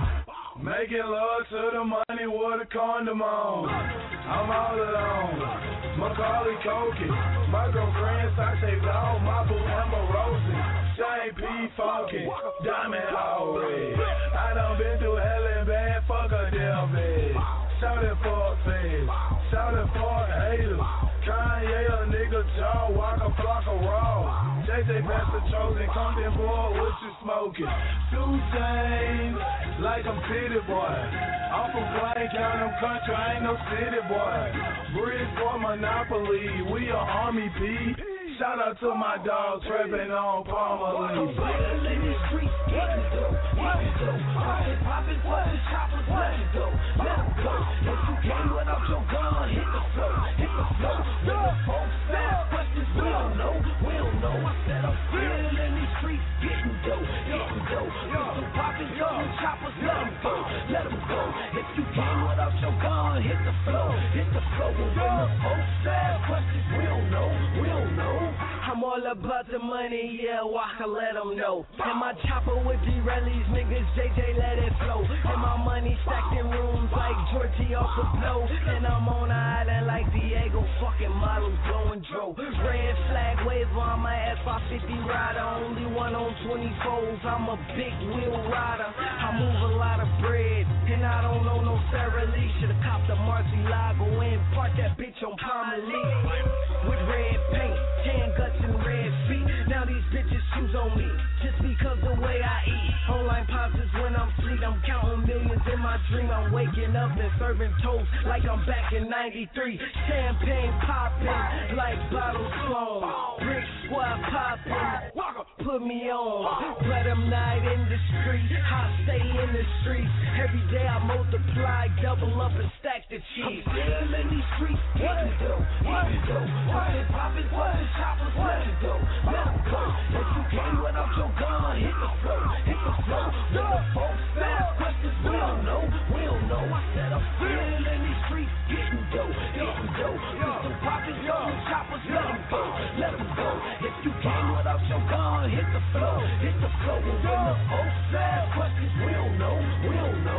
Making love to the money with a condom on. I'm all alone. Macaulay Culkin. My girlfriend Sashay Blau. My boo Amber Rosie. Shane P. Funkin. Diamond Hallway. I done been through hell and bad. Fuck a damn bed. Shout it for a fed. Shout it for a hater. Kanye a nigga jaw. Walker flock of raw. J J Pastor Chosen. Come in boy. What you smoking? Two chains. Like I'm city boy. I'm from Blaine County, I'm country, I ain't no city boy. Bridge for Monopoly, we a Army P. Shout out to my dog trapping on Palmer Lee. I'm still in these streets, getting dough, getting dough. Poppin', poppin', poppin', choppers, let it go, let it go. If you came without your gun, hit the flow, hit the flow. When the folks ask questions, we don't know, we don't know. I said I'm still in these streets, getting dough, getting dough. Poppin', poppin', poppin', choppers, let them go, let them go. If you came without your gun, hit the flow, hit the flow. When the folks ask questions, we don't know, we don't know. I'm all about the money, yeah, Walker, let them know. And my chopper with D-Rallies, niggas, J J, let it flow. And my money stacked in rooms like Georgie off the blow. And I'm on an island like Diego, fucking models blowing dro. Red flag wave on my F five fifty rider, only one on twenty-fours, I'm a big wheel rider. I move a lot of bread, and I don't know no Sarah Lee. Should've copped a Marcielago and park that bitch on Palmer Lee. With red paint, tan guts and red feet. Now these bitches choose on me just because the way I eat. Online pauses when I'm sleep. I'm counting millions in my dream. I'm waking up and serving toast like I'm back in ninety-three. Champagne popping like bottles flown. Brick squad popping, put me on. But I'm not in the street, I stay in the streets. Every day I multiply, double up and stack the cheese. I'm still in these streets, getting dough, getting dough. Poppin', poppin', poppin', choppers, let it go, let it go. If you came without your gun, hit the flow, hit the flow. When the folks ask questions, we don't know, we don't know. I said I'm still in these streets, getting dough, getting dough. Pistol poppin', young choppers, let them go, let them go. If you came without your gun, hit the flow, hit the flow. And when the folks ask questions, we don't know, we don't know.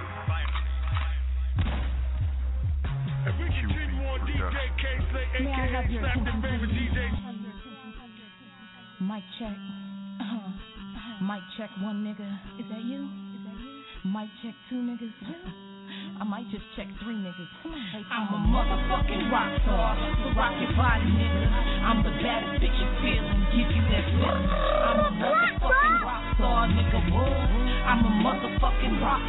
If we continue on D J K-Slay, A K A Slap the favorite D J. Mic check. Uh-huh. Mic check one nigga. Is that you? Is that you? Mic check two niggas. I might just check three niggas. Hey, I'm a motherfucking rock star. So rock your body, nigga. I'm the baddest bitch you feel and give you that flip. I'm a motherfucking rock star, nigga. Whoa. I'm a motherfucking rock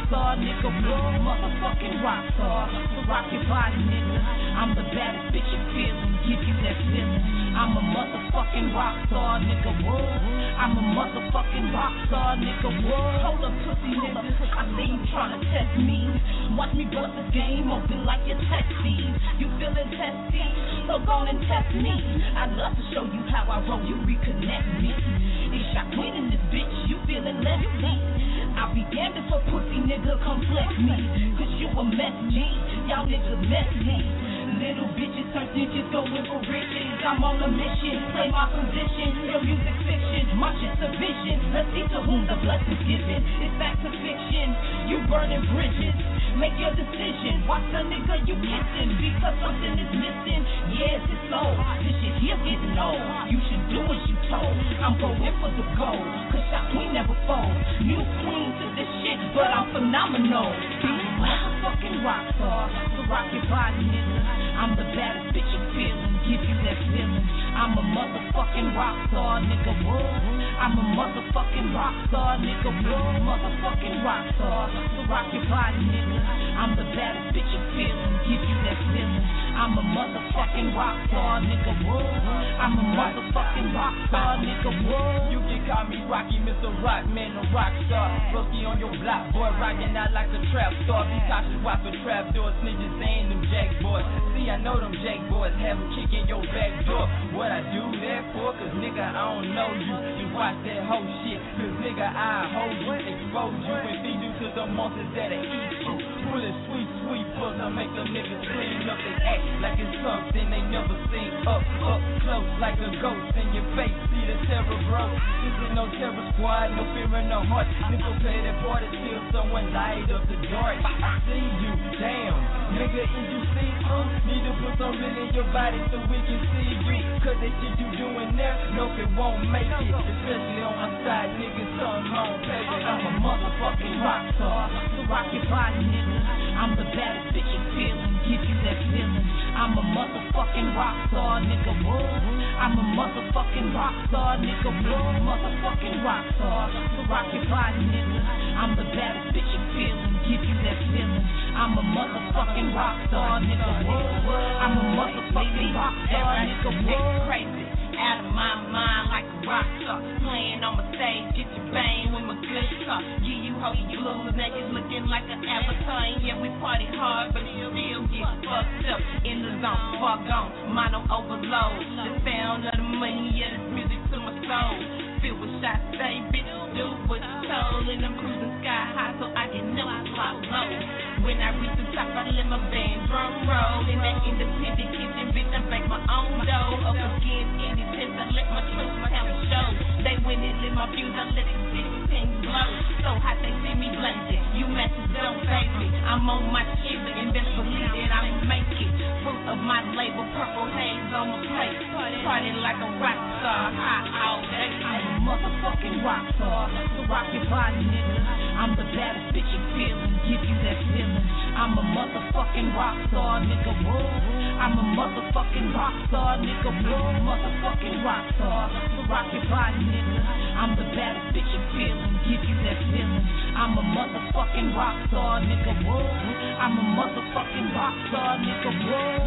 star, nigga. Whoa, motherfucking rock star. So rock your body, nigga. I'm the baddest bitch you feelin', give you that feeling. I'm a motherfucking rock star, nigga. Whoa, I'm a motherfucking rock star, nigga. Whoa, hold up, pussy, nigga. I see you tryna test me. Watch me bust this game open like your testes. You feelin' testy? So go and test me. I'd love to show you how I roll. You reconnect me. It's shot queen in this bitch. You feelin' lefty? I'll be damned if a pussy nigga come flex me. Cause you a mess, G. Y'all niggas messy. Little bitches turn stitches, going for riches. I'm on a mission, play my position. Your music fiction, my shit's a vision. Let's see to whom the blessing's given. It's back to fiction, you burning bridges. Make your decision, watch the nigga you kissing. Because something is missing, yes it's so. This shit here getting old, you should do as you told. I'm going for the gold, cause shot queen never fold. New queen to this shit, but I'm phenomenal. Motherfucking rock star, so rock your body, nigga. I'm the baddest bitch you feelin', give you that feeling. I'm a motherfucking rock star, nigga. Whoa, I'm a motherfucking rock star, nigga. Whoa, motherfucking rock star, so rock your body, nigga. I'm the baddest bitch you feelin', give you that feeling. I'm a motherfucking rock star, nigga. Whoa, I'm a motherfucking rock star, nigga. Whoa. You can call me Rocky, Mister Rockman, a rock star. Rookie on your block, boy, rockin' out like a trap star. Be cautious, watch the trap doors, snitches ain't them jack boys. See, I know them jack boys have them kicking your back door. What I do that for? Cause nigga, I don't know you. You watch that whole shit, cause nigga, I hold you, expose you, and feed you to the monsters that'll eat you. Full of sweet, sweet books, I make them niggas clean up they act like it's something they never seen. Up, up close like a ghost in your face. See the terror, bro. This is no terror squad, no fear in the heart. Nigga play that party till someone light up the dark. I see you, damn, nigga, is you see through? Need to put some real in your body so we can see you. Cause that shit you doing there, nope, it won't make it. Especially on my side, nigga, something wrong, baby. I'm a motherfucking rock star, so rock your body, nigga. I'm the baddest bitch you feelin', give you that feeling. I'm a motherfucking rock star, nigga. Whoa, I'm a motherfucking rock star, nigga. Whoa, motherfucking rock star, so rock your body, nigga. I'm the baddest bitch you feelin', give you that feeling. I'm a motherfucking rock star, nigga. Whoa, I'm a motherfucking rock star, nigga. Whoa, crazy. Out of my mind like a rock star. Playing on my stage, get your bang with my good talk. Give you hoes blues, now you looking like an avatar. And yeah, we party hard, but you still get fucked up. In the zone, far gone, mono overload. The sound of the money, yeah, this music to my soul. Filled with shots, say, bitch, do what you told. And I'm cruising sky high so I can never fly low. When I reach the top, I let my band drum roll. In that independent kitchen, bitch, I bake my own dough. Up against any test, I let my troops have a show. They win it, lit my fuse, I let the sixteen blow. So hot they see me blazing. You matches don't phase me. I'm on my shit, and best believe that I'ma make it. Fruit of my label, purple haze on my plate. Party like a rock star, hot all day. I'm a motherfucking rock star, so rock your body, nigga. I'm the baddest bitch you feelin', give you that feeling. I'm a motherfucking rock star, nigga. Whoa, I'm a motherfucking rock star, nigga. Whoa, motherfucking rock star, so rock your body, nigga. I'm the baddest bitch you feelin', give you that feeling. I'm a motherfucking rock star, nigga. Whoa, I'm a motherfucking rock star, nigga. Whoa.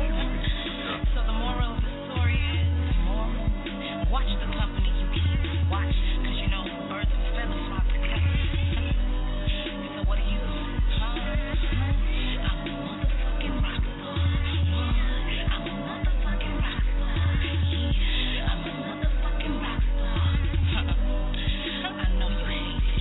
So the moral of the story is, watch the company you keep. Watch, cause you know birds and feathers flock together. So what do you do? I'm a motherfucking rock star. I'm a motherfucking rock star. Yeah, I'm a motherfucking rock star. I know you hate it.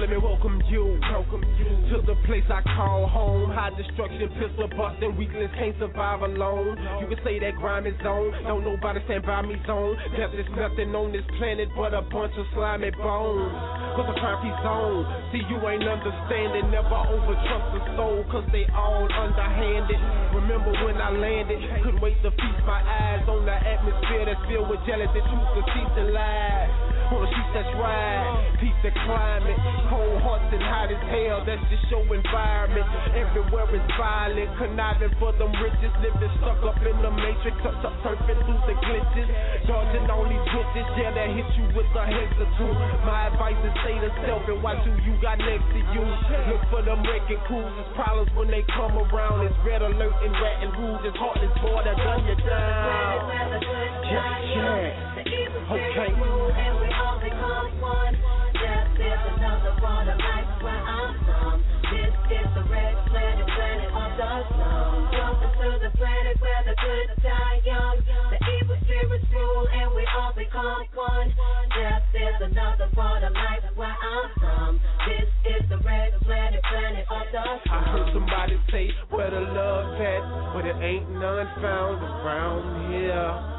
let me welcome you, welcome you to the place I call home. High destruction, pistol busting, weaklings can't survive alone. You can say that grime is on, don't nobody stand by me zone. Death is nothing on this planet but a bunch of slimy bones. Cause the crime free zone, see you ain't understanding. Never overtrust the soul, cause they all underhanded. Remember when I landed, couldn't wait to feast my eyes on the atmosphere that's filled with jealousy, truth, deceit, and lies. On the streets that's right, peace the climate, cold hearts and hot as hell, that's just your environment. Everywhere is violent, conniving for them riches, living stuck up in the matrix, up, up, surfing through the glitches, dodging all these witches, yeah, that hit you with a hesitate. My advice is stay to self and watch who you got next to you. Look for them wrecking crews, it's problems when they come around, it's red alert and rat and rouge, it's heartless boy that gun you down. Yeah, yeah. Okay. And we all become one. Death is another part of life where I'm from. This is the red planet, planet of the sun. Welcome to the planet where the good die young. The evil spirits rule and we all become one. Death is another part of life where I'm from. This is the red planet, planet of the sun. I heard somebody say where the love at, but it ain't none found around here.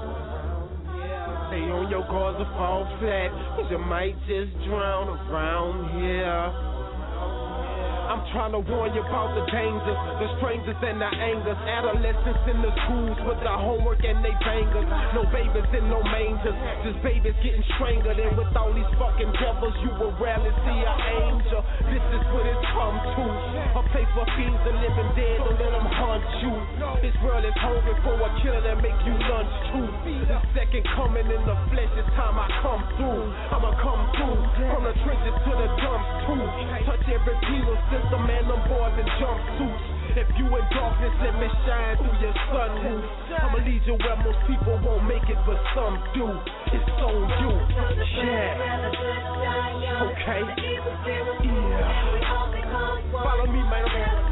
Stay on your guards or fall flat, cause you might just drown around here. I'm trying to warn you about the dangers, the strangers and the angers. Adolescents in the schools with the homework and they bangers. No babies in no mangers, just babies getting strangled. And with all these fucking devils, you will rarely see an angel. This is what it's come to, a place where fiends are living dead, don't let them hunt you. This world is hungry for a killer that make you lunch too. The second coming in the flesh, it's time I come through. I'ma come through, from the trenches to the dumps too. Touch every penal system and them boys in jumpsuits. If you in darkness, let me shine through your sun roof. I'ma lead you where most people won't make it, but some do. It's on you. Yeah. Okay. Yeah. Follow me, man.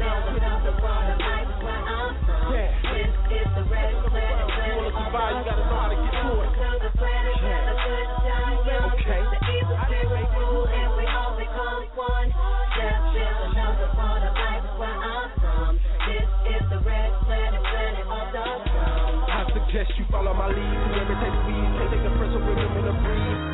Yeah. You wanna survive, you gotta know how to get to it. Yeah. Okay. I suggest you follow my lead. Whoever takes weed, can't take the pressure, remember to breathe.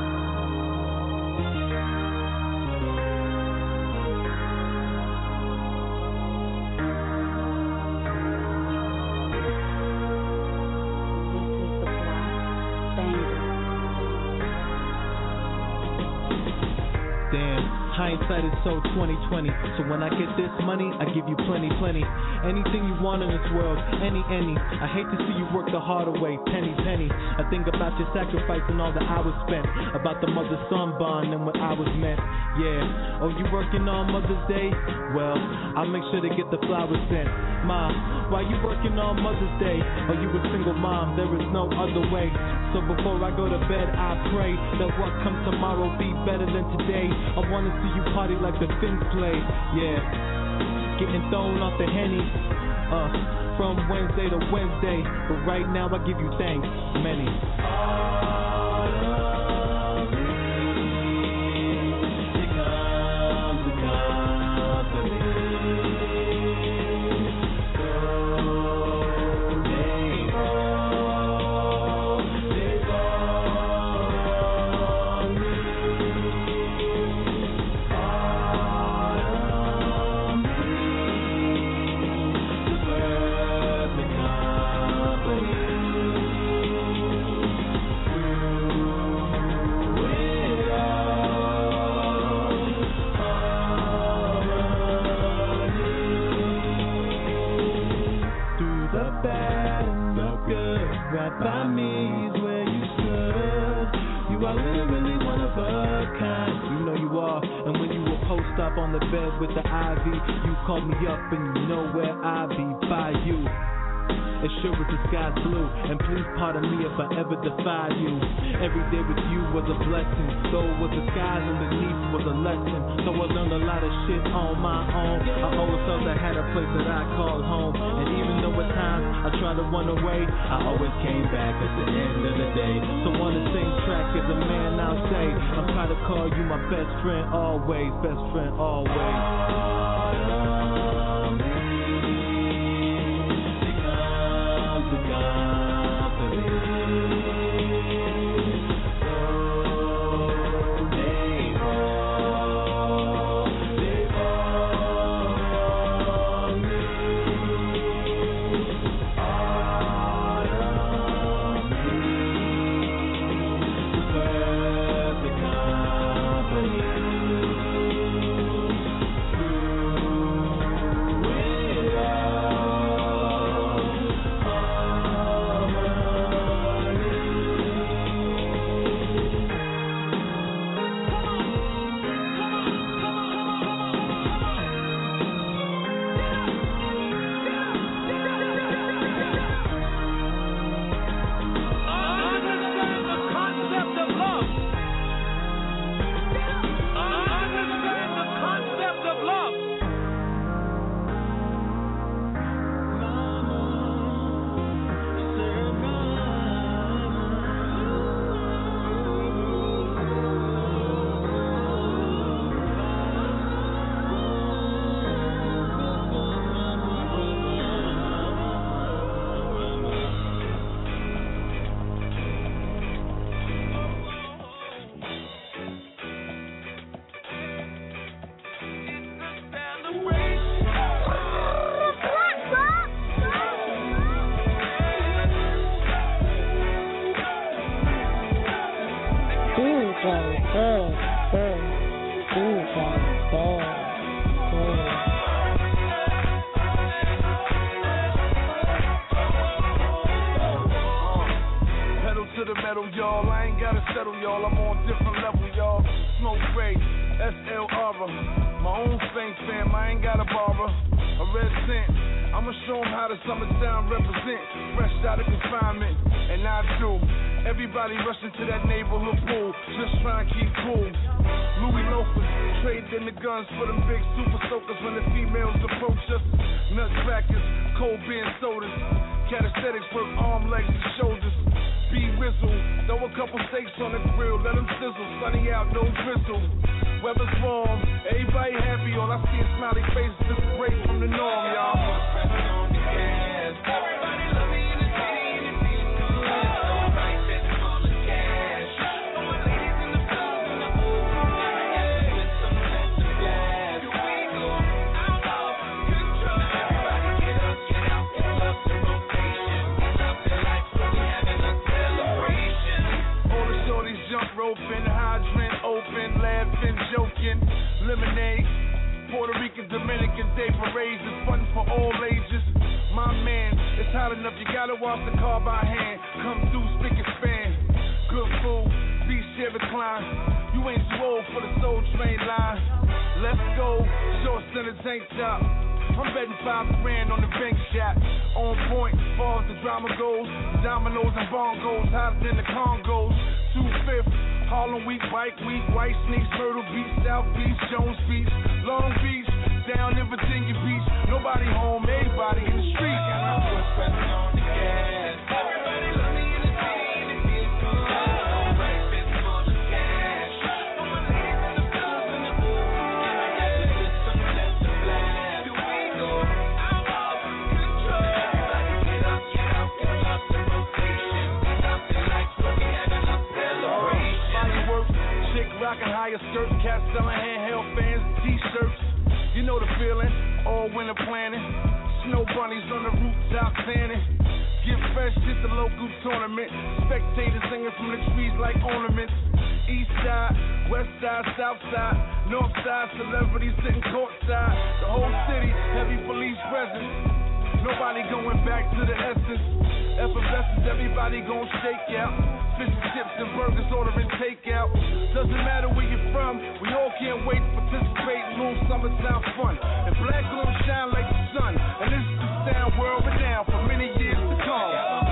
Hindsight is so twenty twenty. So when I get this money, I give you plenty, plenty. Anything you want in this world, any, any. I hate to see you work the harder way, penny, penny. I think about your sacrifice and all the hours spent, about the mother-son bond and what I was meant. Yeah. Oh, you working on Mother's Day? Well, I'll make sure to get the flowers sent. Ma, why you working on Mother's Day? Are you a single mom? There is no other way. So before I go to bed, I pray that what comes tomorrow be better than today. I wanna see you party like the Finns play. Yeah, getting thrown off the Henny uh, from Wednesday to Wednesday. But right now I give you thanks, many. Up on the bed with the ivy, you called me up and you know where I be by you. as sure as the sky's blue. And please pardon me if I ever defied you. Every day with you was a blessing, though it was the skies underneath was a lesson. So I learned a lot of shit on my own. I always felt I had a place that I called home. And even though at times I tried to run away, I always came back at the end of the day. So on the same track as a man I'll say, I'm trying to call you my best friend always, best friend always. Nobody going back to the essence. Effervescence, everybody gon' shake out. Fish and chips and burgers ordering takeout. Doesn't matter where you're from, we all can't wait to participate in little summertime fun. And black gon' shine like the sun. And this is the sound world renowned for many years to come.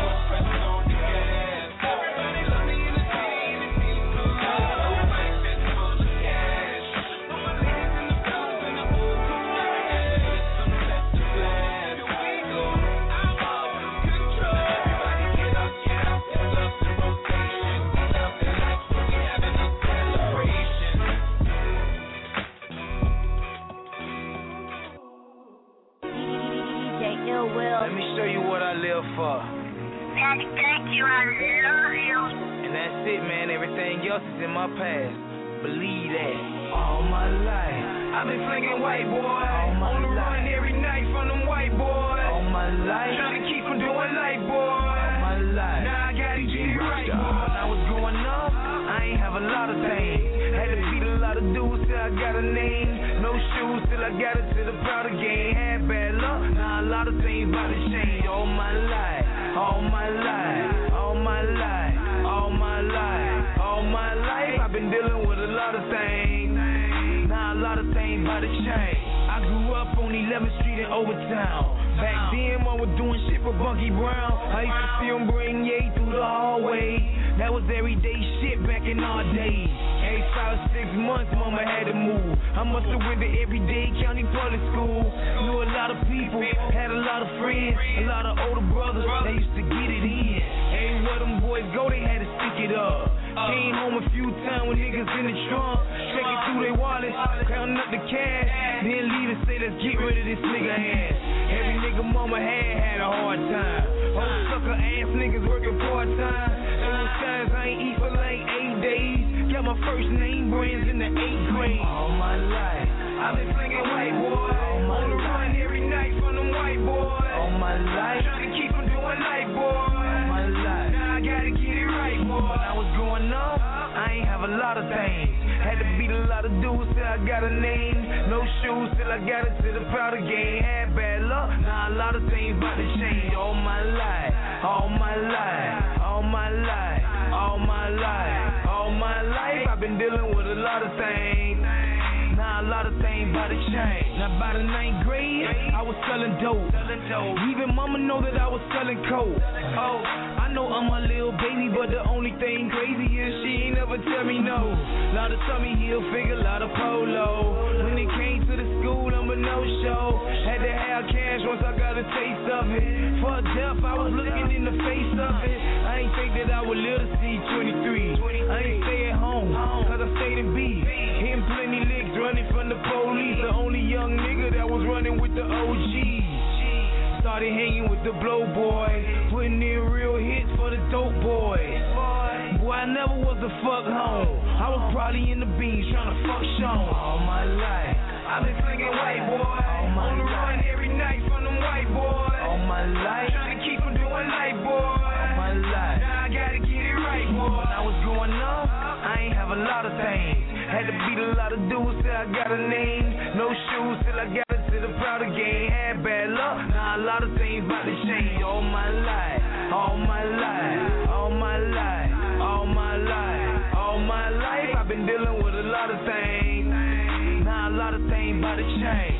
Let me show you what I live for. Daddy, thank you. I love you. And that's it, man. Everything else is in my past. Believe that. All my life, I've been flinging white boy. All my On the life. Run every night from them white boys. All my life, trying to keep from doing light boy. All my life, now I gotta get it right. When I was growing up, I ain't have a lot of things. Had to beat a lot of dudes till I got a name. No shoes till I got it to the powder game. Had bad luck, now a lot of things about to change. All my life, all my life, all my life, all my life, all my life. I've been dealing with a lot of things. Now a lot of things about to change. I grew up on eleventh Street in Overtown. Back then, I was doing shit for Bunky Brown. I used to see him bring Ye through the hallway. That was everyday shit back in our days. Every five or six months, mama had to move. I must have went to everyday county public school. Knew a lot of people, had a lot of friends, a lot of older brothers. They used to get it in. Everywhere them boys go, they had to stick it up. Came home a few times with niggas in the trunk, checking through their wallets, counting up the cash, then leave and say, let's get rid of this nigga ass. Every nigga mama had had a hard time. Old sucker ass niggas working part time. Those times I ain't eat for like eight days. Got my first name brands in the eighth grade. All my life, I've been flinging white boy. On the run every night from them white boys. All my life, trying to keep from doing light boy. All my life, now I gotta get it right boy. When I was growing up, I ain't have a lot of things. Had to beat a lot of dudes till I got a name. No shoes till I got it to the powder game. Had bad luck, now a lot of things about to change. All my life, all my life, all my life, all my life, all my life. I've been dealing with a lot of things. Now a lot of things about to change. Now by the ninth grade, I was selling dope. Even mama know that I was selling coke. Oh, I know I'm a little baby, but the only thing crazy is she ain't never tell me no. Lot of tummy heel figure, lot of polo. When it came to the school, I'm a no-show. Had to have cash once I got a taste of it. Fucked up, I was looking in the face of it. I ain't think that I would live to see twenty-three. I ain't stay at home, cause I stayed in B. Hitting plenty licks, running from the police. The only young nigga that was running with the O Gs. Started hanging with the blow boy, putting in real hits for the dope boys. Boy, I never was a fuck home. I was probably in the beans trying to fuck Sean. All my life, I've been flinging white boy. On the run every night from them white boys. All my life, trying to keep from doing light boy. All my life, now I gotta get it right boy. When I was growing up, I ain't have a lot of things. Had to beat a lot of dudes till I got a name. No shoes till I got it to the powder game. Had bad luck, now a lot of things about to change. All my life, all my life, all my life, all my life, all my life. I've been dealing with a lot of things. Now a lot of things about to change.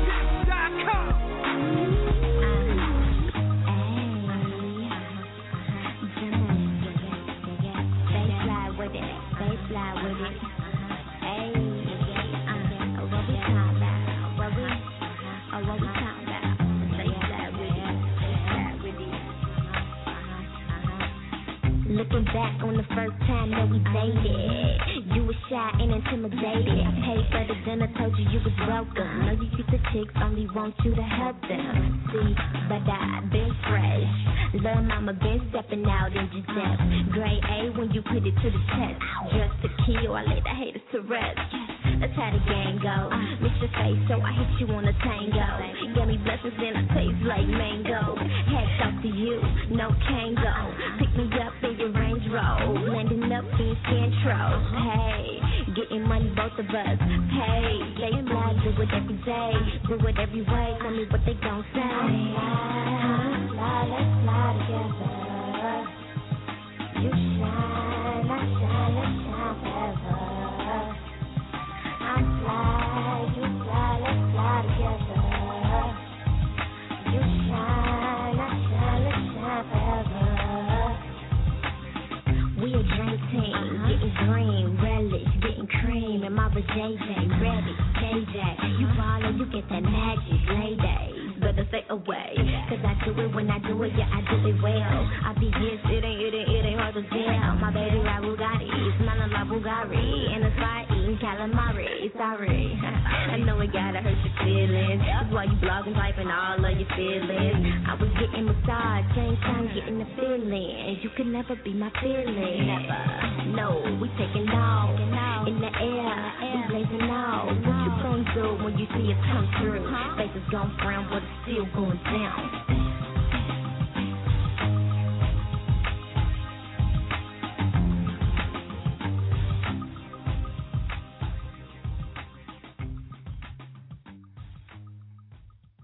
They fly with it, they fly with it. Hey, uh, what we talking about? What we, oh, what we talking about? They fly with it, they fly with it. Looking back on the first time that we dated, you were shy and intimidated. Paid for the dinner, told you you was welcome. Know you keep the chicks, only want you to help them. See, but I been fresh. Lil' mama been stepping out in your depth. Grade A when you put it to the test. Just to kill, I lay the haters to rest. That's how the game go. Miss your face, so I hit you on a tango. Gave me blessings, then I taste like mango. Hats off to you, no Kango. Pick me up in your Range Rover, landing up in Central. Hey, getting money, both of us. Hey, they fly, do it every day, do it every way. Tell me what they gon' say. Let's fly, let's fly together. Mara J J, Rabbit, K J. You follow, you get that magic, lady. Better stay away, cause I do it when I do it, yeah, I do it well. I be yes, it ain't, it ain't, it ain't hard to tell. My baby ride Bugatti, smelling like Bulgari, and it's fire eating calamari, sorry. I know it gotta hurt your feelings, that's why you blogging, typing all of your feelings. I was getting massage, same time getting the feelings. You could never be my feeling, never. No, we taking off, in the air, we blazing off. What you gon' do when you see it come through? Faces gon' frown, but it's still going down.